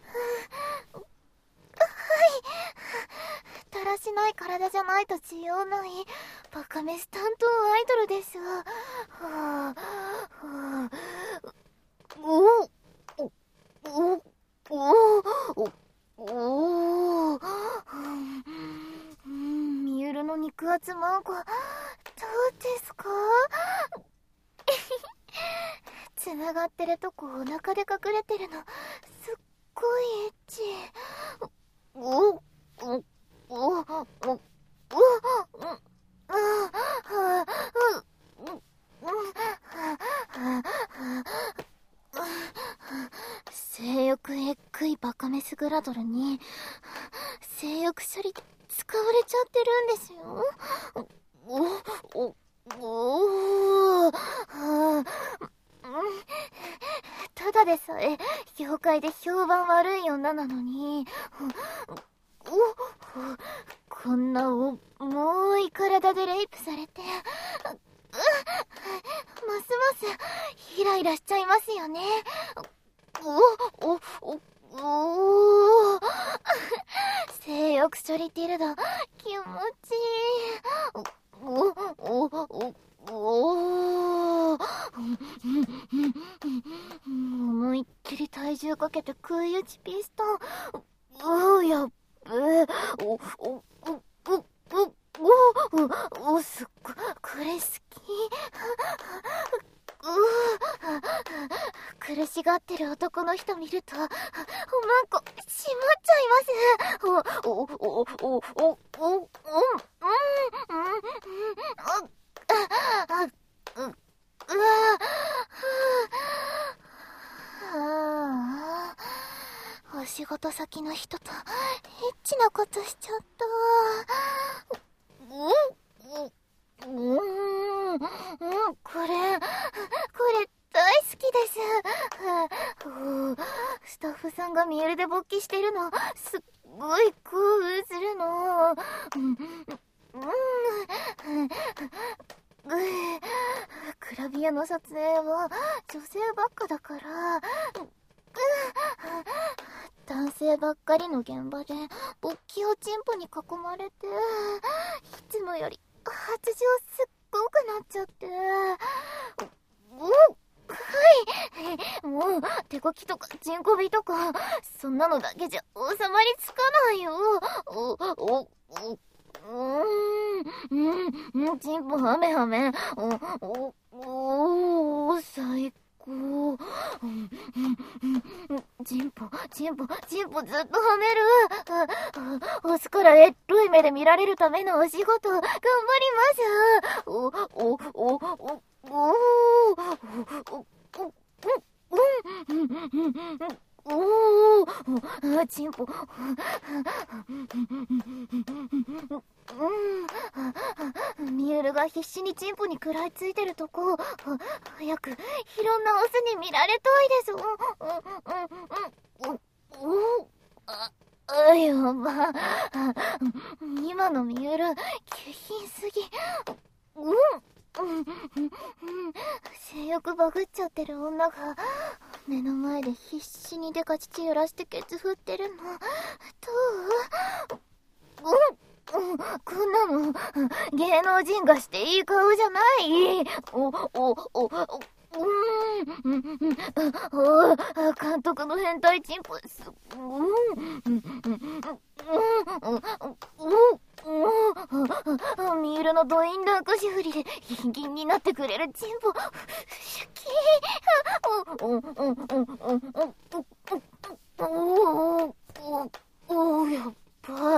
だらしない体じゃないと需要ないバカメス担当アイドルです。はあ、はあ、おおおおおお、うん、ミユルの肉厚マンコどうですか？つながってるとこお腹で隠れてるのすっごいエッチ。おおおおおお性欲えっくいバカメスグラドルに性欲処理使われるんですよ。お、お、お、お、はあ、ただでさえ業界で評判悪い女なのに、お、こんな重い体でレイプされて、ますますイライラしちゃいますよね。お、お、お、おー、性欲処理ティルダ気持ちいい。お、お、お、お、お、思いっきり体重かけて食い打ちピストン。うー、やっべえ。お、お、お、お、お、お、お、すっごい、これ好き。うー、苦しがってる男の人見ると、おまんこ、しまっちゃいます。お、お、お、お、お、お、お、うん、うん、うん、あ、あ、う、うわ、はぁ、お仕事先の人とエッチなことしちゃった。うん、うん、うん、うん、これ、これ大好きです。スタッフさんがミエルで勃起してるの、すっごい興奮するの。うん、うん、クラビアの撮影は女性ばっかだから、男性ばっかりの現場で勃起をチンポに囲まれて、いつもより発情すっごくなっちゃって、お、はいもう手こきとかチンコビとかそんなのだけじゃ収まりつかないよ。お、お、お、うーん、うん、チンポはめはめ、お、お、お、最高。うん、うん、うん、チンポ、チンポ、チンポずっとはめる。押すからエロい目で見られるためのお仕事頑張ります。お、お、お、お、お、お、おー、チンポ。うん、ミュールが必死にチンポに食らいついてるとこ、早くいろんなオスに見られたいです。うん、うん、うん、うん、あ、あ、やば。今のミュール、下品すぎ。うん。うん、うん、性欲バグっちゃってる女が目の前で必死にデカ乳揺らしてケツ振ってるのどう？うん、うん、こんなの芸能人がしていい顔じゃない。お、お、お、お、うん、うん、うん、お、監督の変態チンポす、うん、うん、うん、うん、うん、うん、ミールのドインラン腰振りでギンギンになってくれるチンポシュキー。お、お、お、お、お、お、お、お、やっば。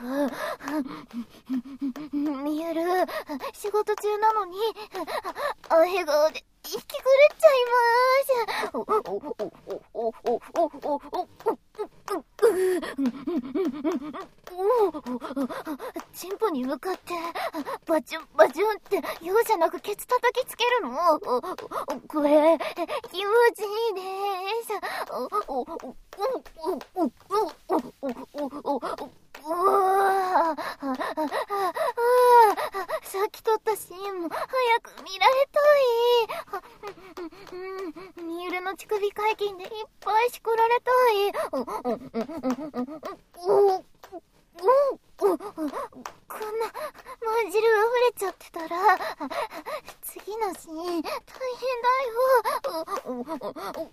ミール仕事中なのに笑顔で息狂っちゃいます。お、お、お、お、お、お、お、お、お、チンポに向かってバチュンバチュンって容赦なくケツ叩きつけるの。これ気持ちいいです。お、お、お、お、お、お、お、お、さっき撮ったシーンも早く見られたい。ミールの乳首解禁でいっぱいしこられたい。こんなまんじる溢れちゃってたら次のシーン大変だよ。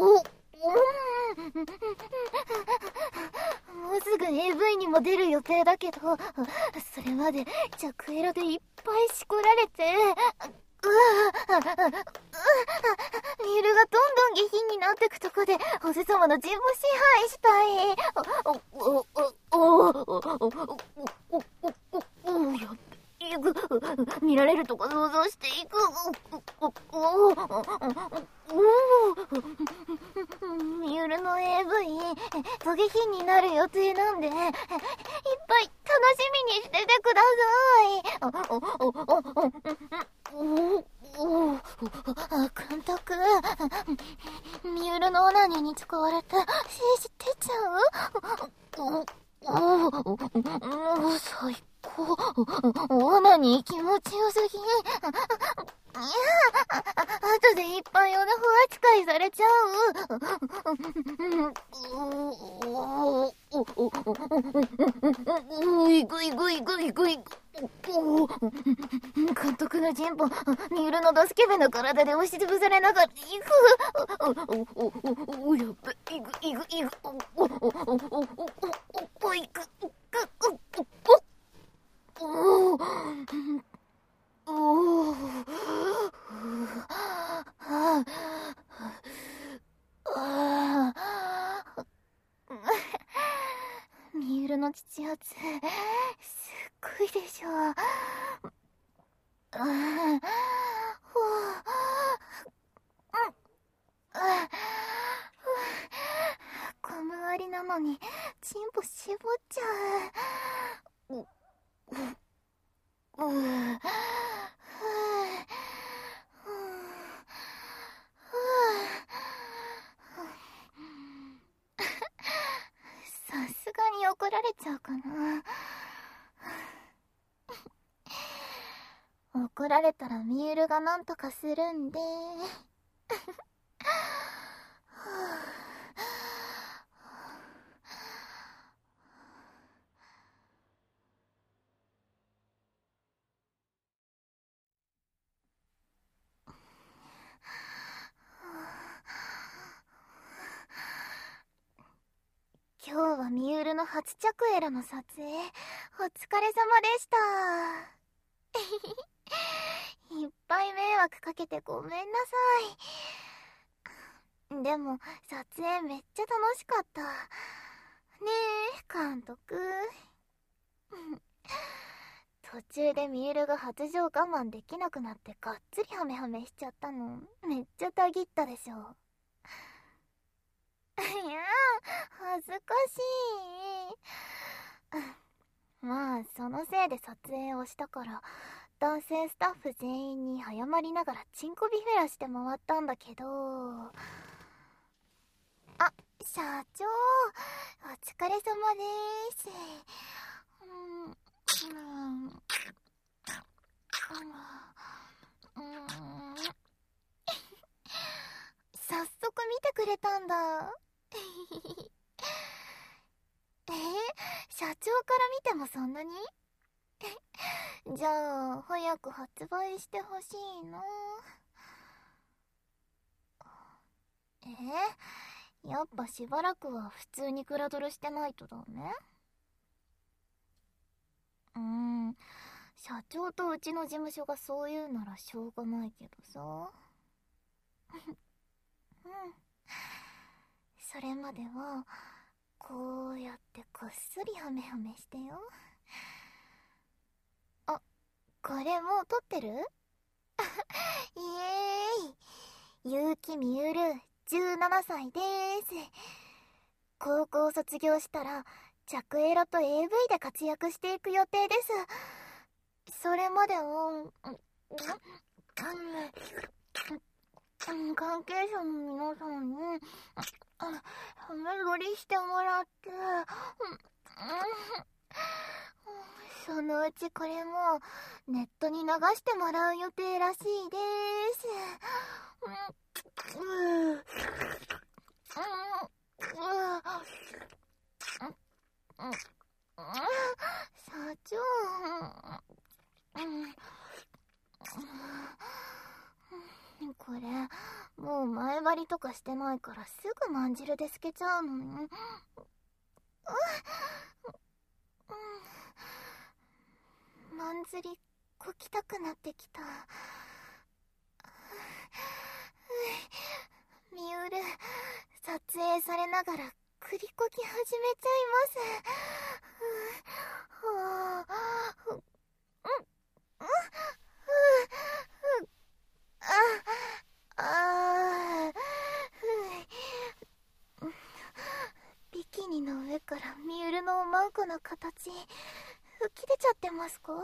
もうすぐ エーブイ にも出る予定だけど、それまで着エロでいっぱいしこられて、うわミールがどんどん下品になってくとこでおせ様の人望支配したい。おおおおおおおおやっいく見られるとこ想像していく。おおおミュールの エーブイ トゲ品になる予定なんでいっぱい頼しみにしててください。お、お、お、お、お、お、お、監督、ミュールのオナニーに使われて、シージ出ちゃう？お、お、お、お、最高。オナニー気持ちよすぎ。いや、後でいっぱいオナフ扱いされちゃう。いぐいぐいぐいぐい。監督のジンポ、ミュールのドスケベな体で押しつぶされながら、いく。お、お、お、お、やっべ、いぐ、いぐ、いぐ、お、お、お、お、お、お、お、いく、く、お、お、お、おお、ミュールの父圧、すっごいでしょ。小回りなのにチンポ絞っちゃう。う、う、う、さすがに怒られちゃうかな。怒られたらミュールがなんとかするんで。今日はミュールの初着エラの撮影、お疲れ様でした。いっぱい迷惑かけてごめんなさい。でも撮影めっちゃ楽しかった。ねえ、監督。途中でミュールが発情我慢できなくなってがっつりハメハメしちゃったの、めっちゃたぎったでしょ。いや、恥ずかしい。まあそのせいで撮影をしたから男性スタッフ全員に早まりながらチンコビフェラして回ったんだけど、あ、社長、お疲れ様です。うん、うん、うん、早速見てくれたんだ。えー、社長から見てもそんなに？じゃあ早く発売してほしいな。えー、やっぱしばらくは普通にクラドルしてないとだね。うーん、社長とうちの事務所がそう言うならしょうがないけどさ。うん、それまではこうやってこっそりハメハメしてよ。あ、これもう撮ってる？イエーイ、結城みゆるじゅうななさいでーす。高校卒業したら着エロと エーブイ で活躍していく予定です。それまでは関係者の皆さんにハメ撮りしてもらって、そのうちこれもネットに流してもらう予定らしいです。社長、これもう前張りとかしてないからすぐまんじるで透けちゃうのに。まんずりこきたくなってきた。ミュール撮影されながらくりこき始めちゃいます。はあ、ああ、ビキニの上からミュールのおまんこの形、 吹き出ちゃってますか？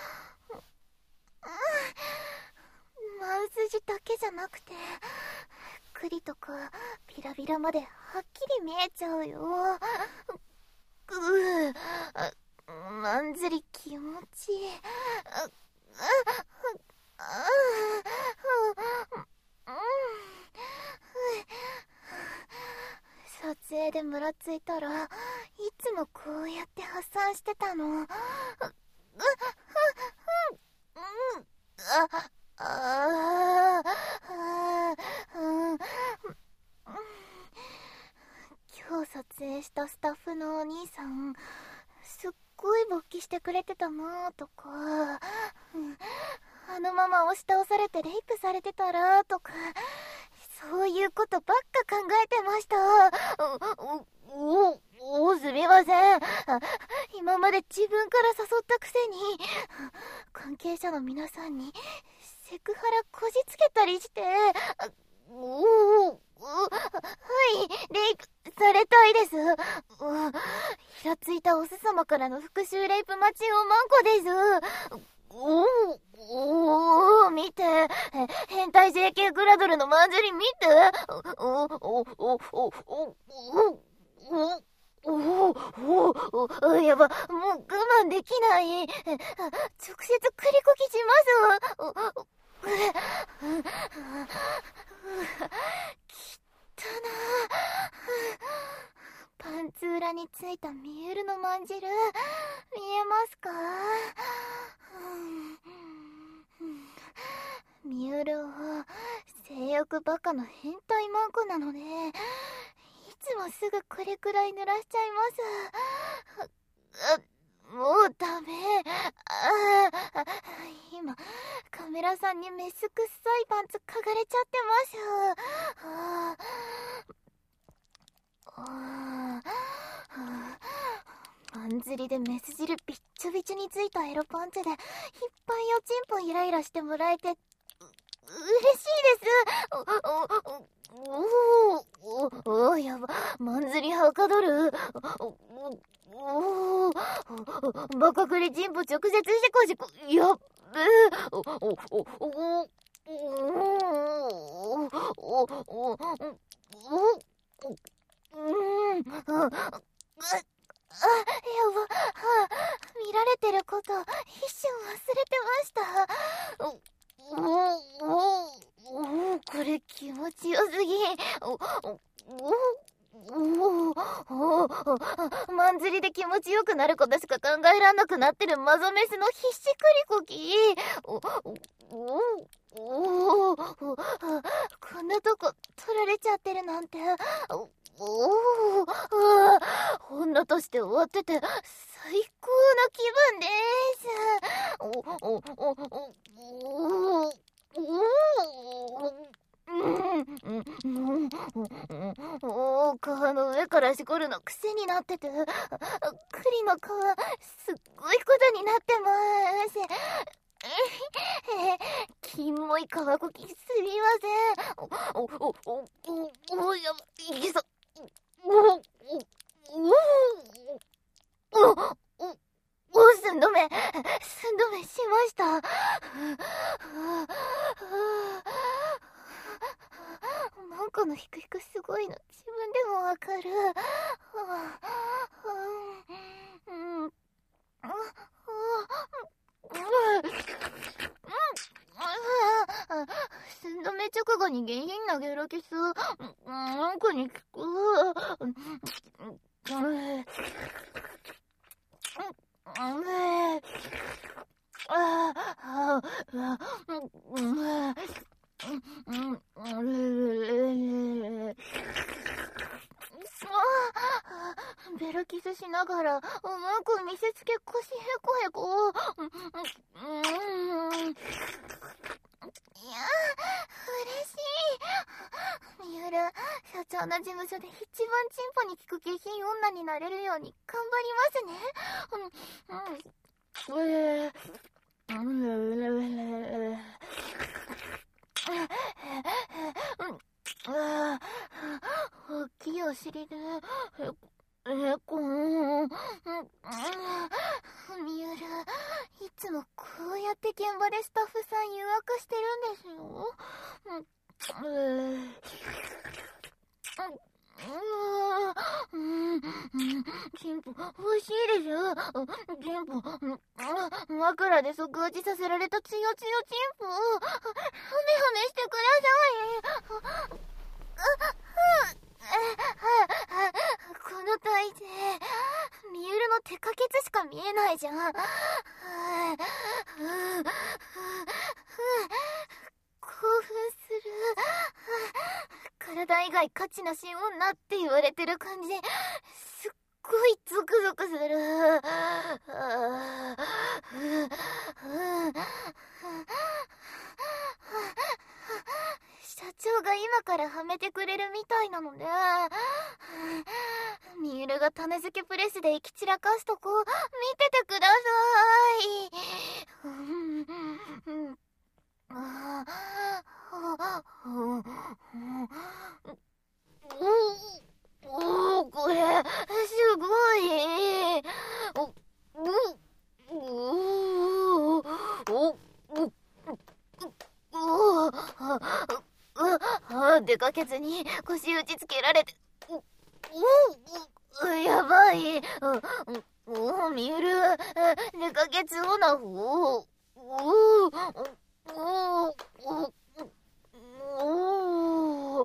眉筋だけじゃなくてクリとかビラビラまではっきり見えちゃうよ。ううまんずり気持ちいい。撮影でムラついたらいつもこうやって発散してたの。ああ今日撮影したスタッフのお兄さんすっごい勃起してくれてたなとか、あのまま押し倒されてレイプされてたらとか、そういうことばっか考えてました。お、お、お、すみません。今まで自分から誘ったくせに関係者の皆さんにセクハラこじつけたりして、おお、はい、レイプされたいです。ひらついたオス様からの復讐レイプ待ちおまんこです。おおお見て、変態 ジェーケー グラドルのまんじり見て。おおおおおおおおおやば、もう我慢できない。直接クリコキします。きったな。パンツ裏についたミエルのまんじる見えますか？ミュールは性欲バカの変態マンコなので、いつもすぐこれくらい濡らしちゃいます。あ、もうダメ。あ、今カメラさんにメス臭いパンツ嗅がれちゃってます。ああパン釣りでメス汁びっちょびちょについたエロパンツでいっぱいおちんぽイライラしてもらえてう嬉しいです。おおおおやば、マン釣りはかどる。おおバカクリチンポ直接シコシコやっべおおおおおおおおうんあ、やば、はあ、見られてること一瞬忘れてました。おおおおこれ気持ちよすぎ。おおおおおマン釣りで気持ちよくなることしか考えらんなくなってるマゾメスの必死クリコキ。おおおおこんなとこ取られちゃってるなんて。おお女として終わってて最高な気分です。おおおおおおお皮の上からしこるの癖になってて、栗の皮すっごいことになってます。キモい皮こきすみません。おおおおおおやばいきそう。おおおおおお寸止め寸止めしました。マンコのヒクヒクすごいの自分でもわかる。うん寸止め直後に下品なゲロキスマンコに効く。ベロキスしながらうまく見せつけ腰へこへこ。いや嬉しい。ミュール社長の事務所で一番チンポに効く下品女になれるように頑張りますね。うんうんえ大きいお尻でえこんミュールいつもこうやって現場でスタッフさん誘惑してるんですよ。うん、うーん、うん、うん、チンポ、欲しいです。チンポ、枕で即落ちさせられたつよつよチンポ、ハメハメしてください。この体勢、ミユルの手かけつしか見えないじゃん。興奮する。体以外価値なし女って言われてる感じですっごいゾクゾクする。社長が今からはめてくれるみたいなので、ミユルが種付けプレスで行き散らかすとこ見ててください。うんうん、あおお、これすごい。おおおおお出かけずに腰打ちつけられて、おおやばい。おお、ミユル出かけそうな方。おおおおお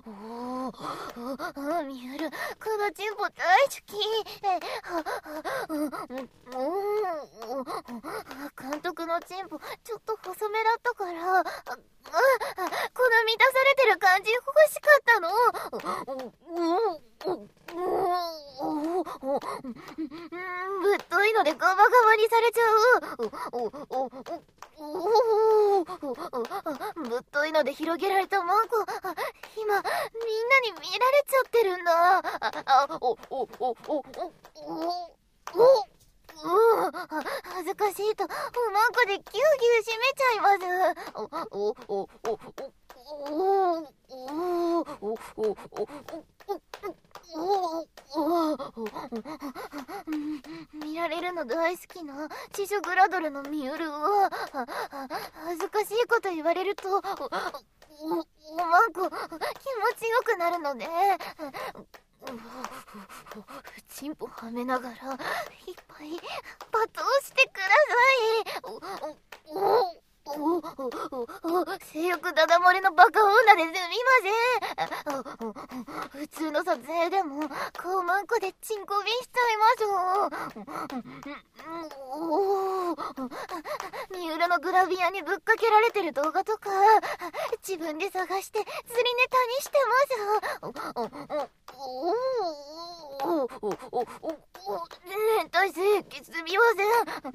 おミユル、このチンポ大好き。監督のチンポちょっと細めだったから、この満たされてる感じ欲しかったの。ぶっといのでガバガバにされちゃう。ぶっといので広げられたマンコ、今みんなに見られちゃってるんだ。あ、お、お、お、お、お、お、お、恥ずかしいとマンコでギュウギュウ締めちゃいます。お、お、お、お、お、お、お、お、お、見られるの大好きなチショグラドルのミユルは恥ずかしいこと言われるとマンコ気持ちよくなるので、チンポはめながらいっぱい罵倒してください。おおおお性欲ダダ漏れのバカ女ですみません。普通の撮影でも顔マンコでチンコビンしちゃいます。ミユルのグラビアにぶっかけられてる動画とか自分で探して釣りネタにしてます。連帯性決すみません。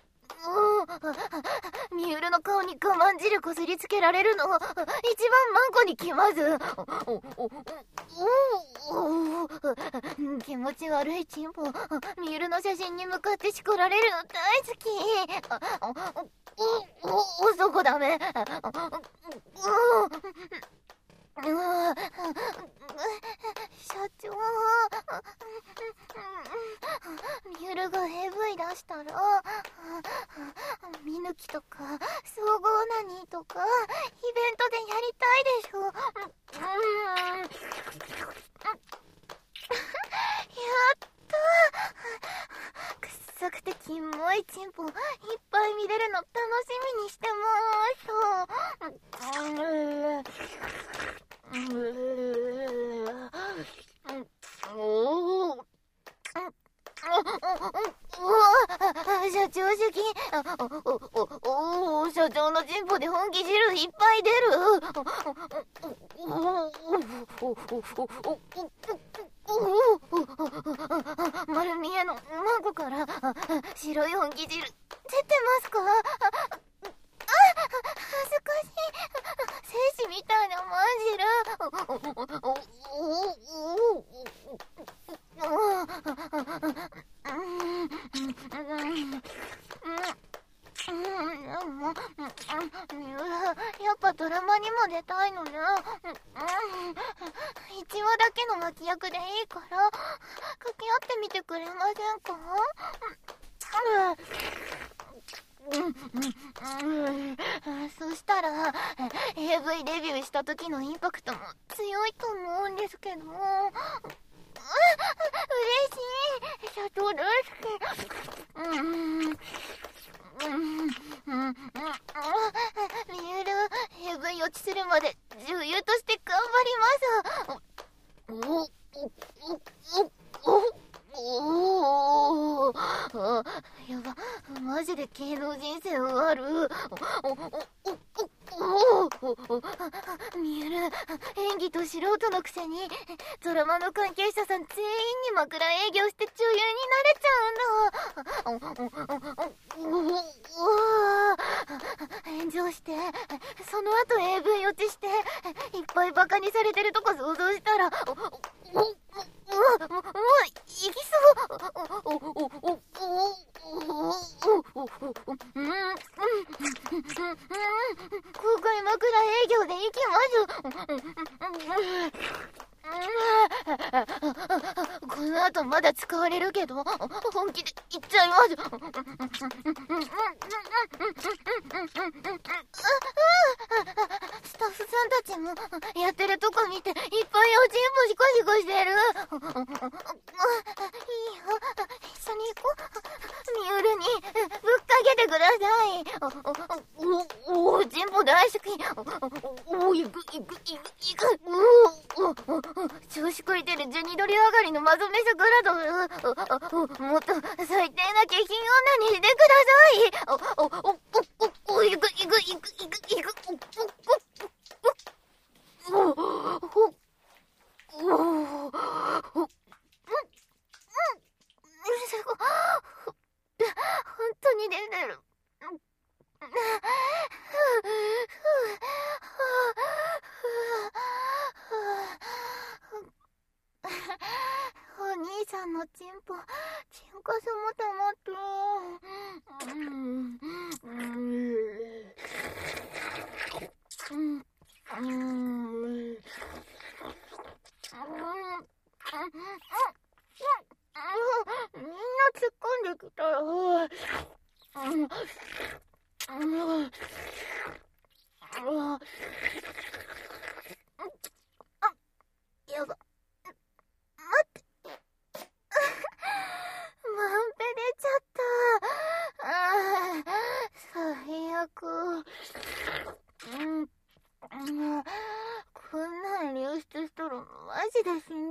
ミユルの顔に我慢汁こすりつけられるの一番マンコにきます。気持ち悪いチンポ、ミユルの写真に向かってしこられるの大好き。お、そこダメ。社長、ミユルが エーブイ 出したら見抜きとか総合何とかイベントでやりたいでしょ。うんやったー。くっさくてキモいチンポいっぱい見れるの楽しみにしてまーす。おお社長主義。おお社長のチンポで本気汁いっぱい出る。丸見えのマンコから白い本気汁出てますか？恥ずかしい。精子みたいなマン汁。やっぱドラマにも出たいのね。いちわだけの脇役でいいから掛け合ってみてくれませんか？ そしたら エーブイ デビューした時のインパクトも強いと思うんですけど。嬉しい。シャトル好き。うんうんうんうん。ミュール エーブイ 落ちするまで女優として頑張ります。おおおおおお、やば、マジで芸能人生終わる。おおおおおお、ミュール、演技と素人のくせにドラマの関係者さん全員に枕営業して女優になれちゃうんだ。炎上して、その後 エーブイ 落ちしていっぱいバカにされてるとこ想像したら、おおおおもう、もう、いきそう。お、お、お、お、お、お、お、お、うん、うん、公開枕営業で行きます。この後まだ使われるけど、本気で言っちゃいます。スタッフさんたちもやってるとこ見ていっぱいおちんぽシコシコしてる。いいよ、一緒に行こう。ミュールにぶっかけてください。おおお、おちんぽ大好き。おお、行く行く行く行く。おおお、調子こいてるジュニドリ上がりのマゾメサグラド。もっと最低な下品女にしてください。おおおおお、行く行く行く行く行く。おおおおおお、すごい。本当に出てる。お兄さんのチンポ、チンカスも溜まってる。うんうんうんうんみんな突っ込んできたら、うんうんあ、やば、待って、マンペ出ちゃった。ああ、最悪。うん、こんなん流出したらマジで死ぬ。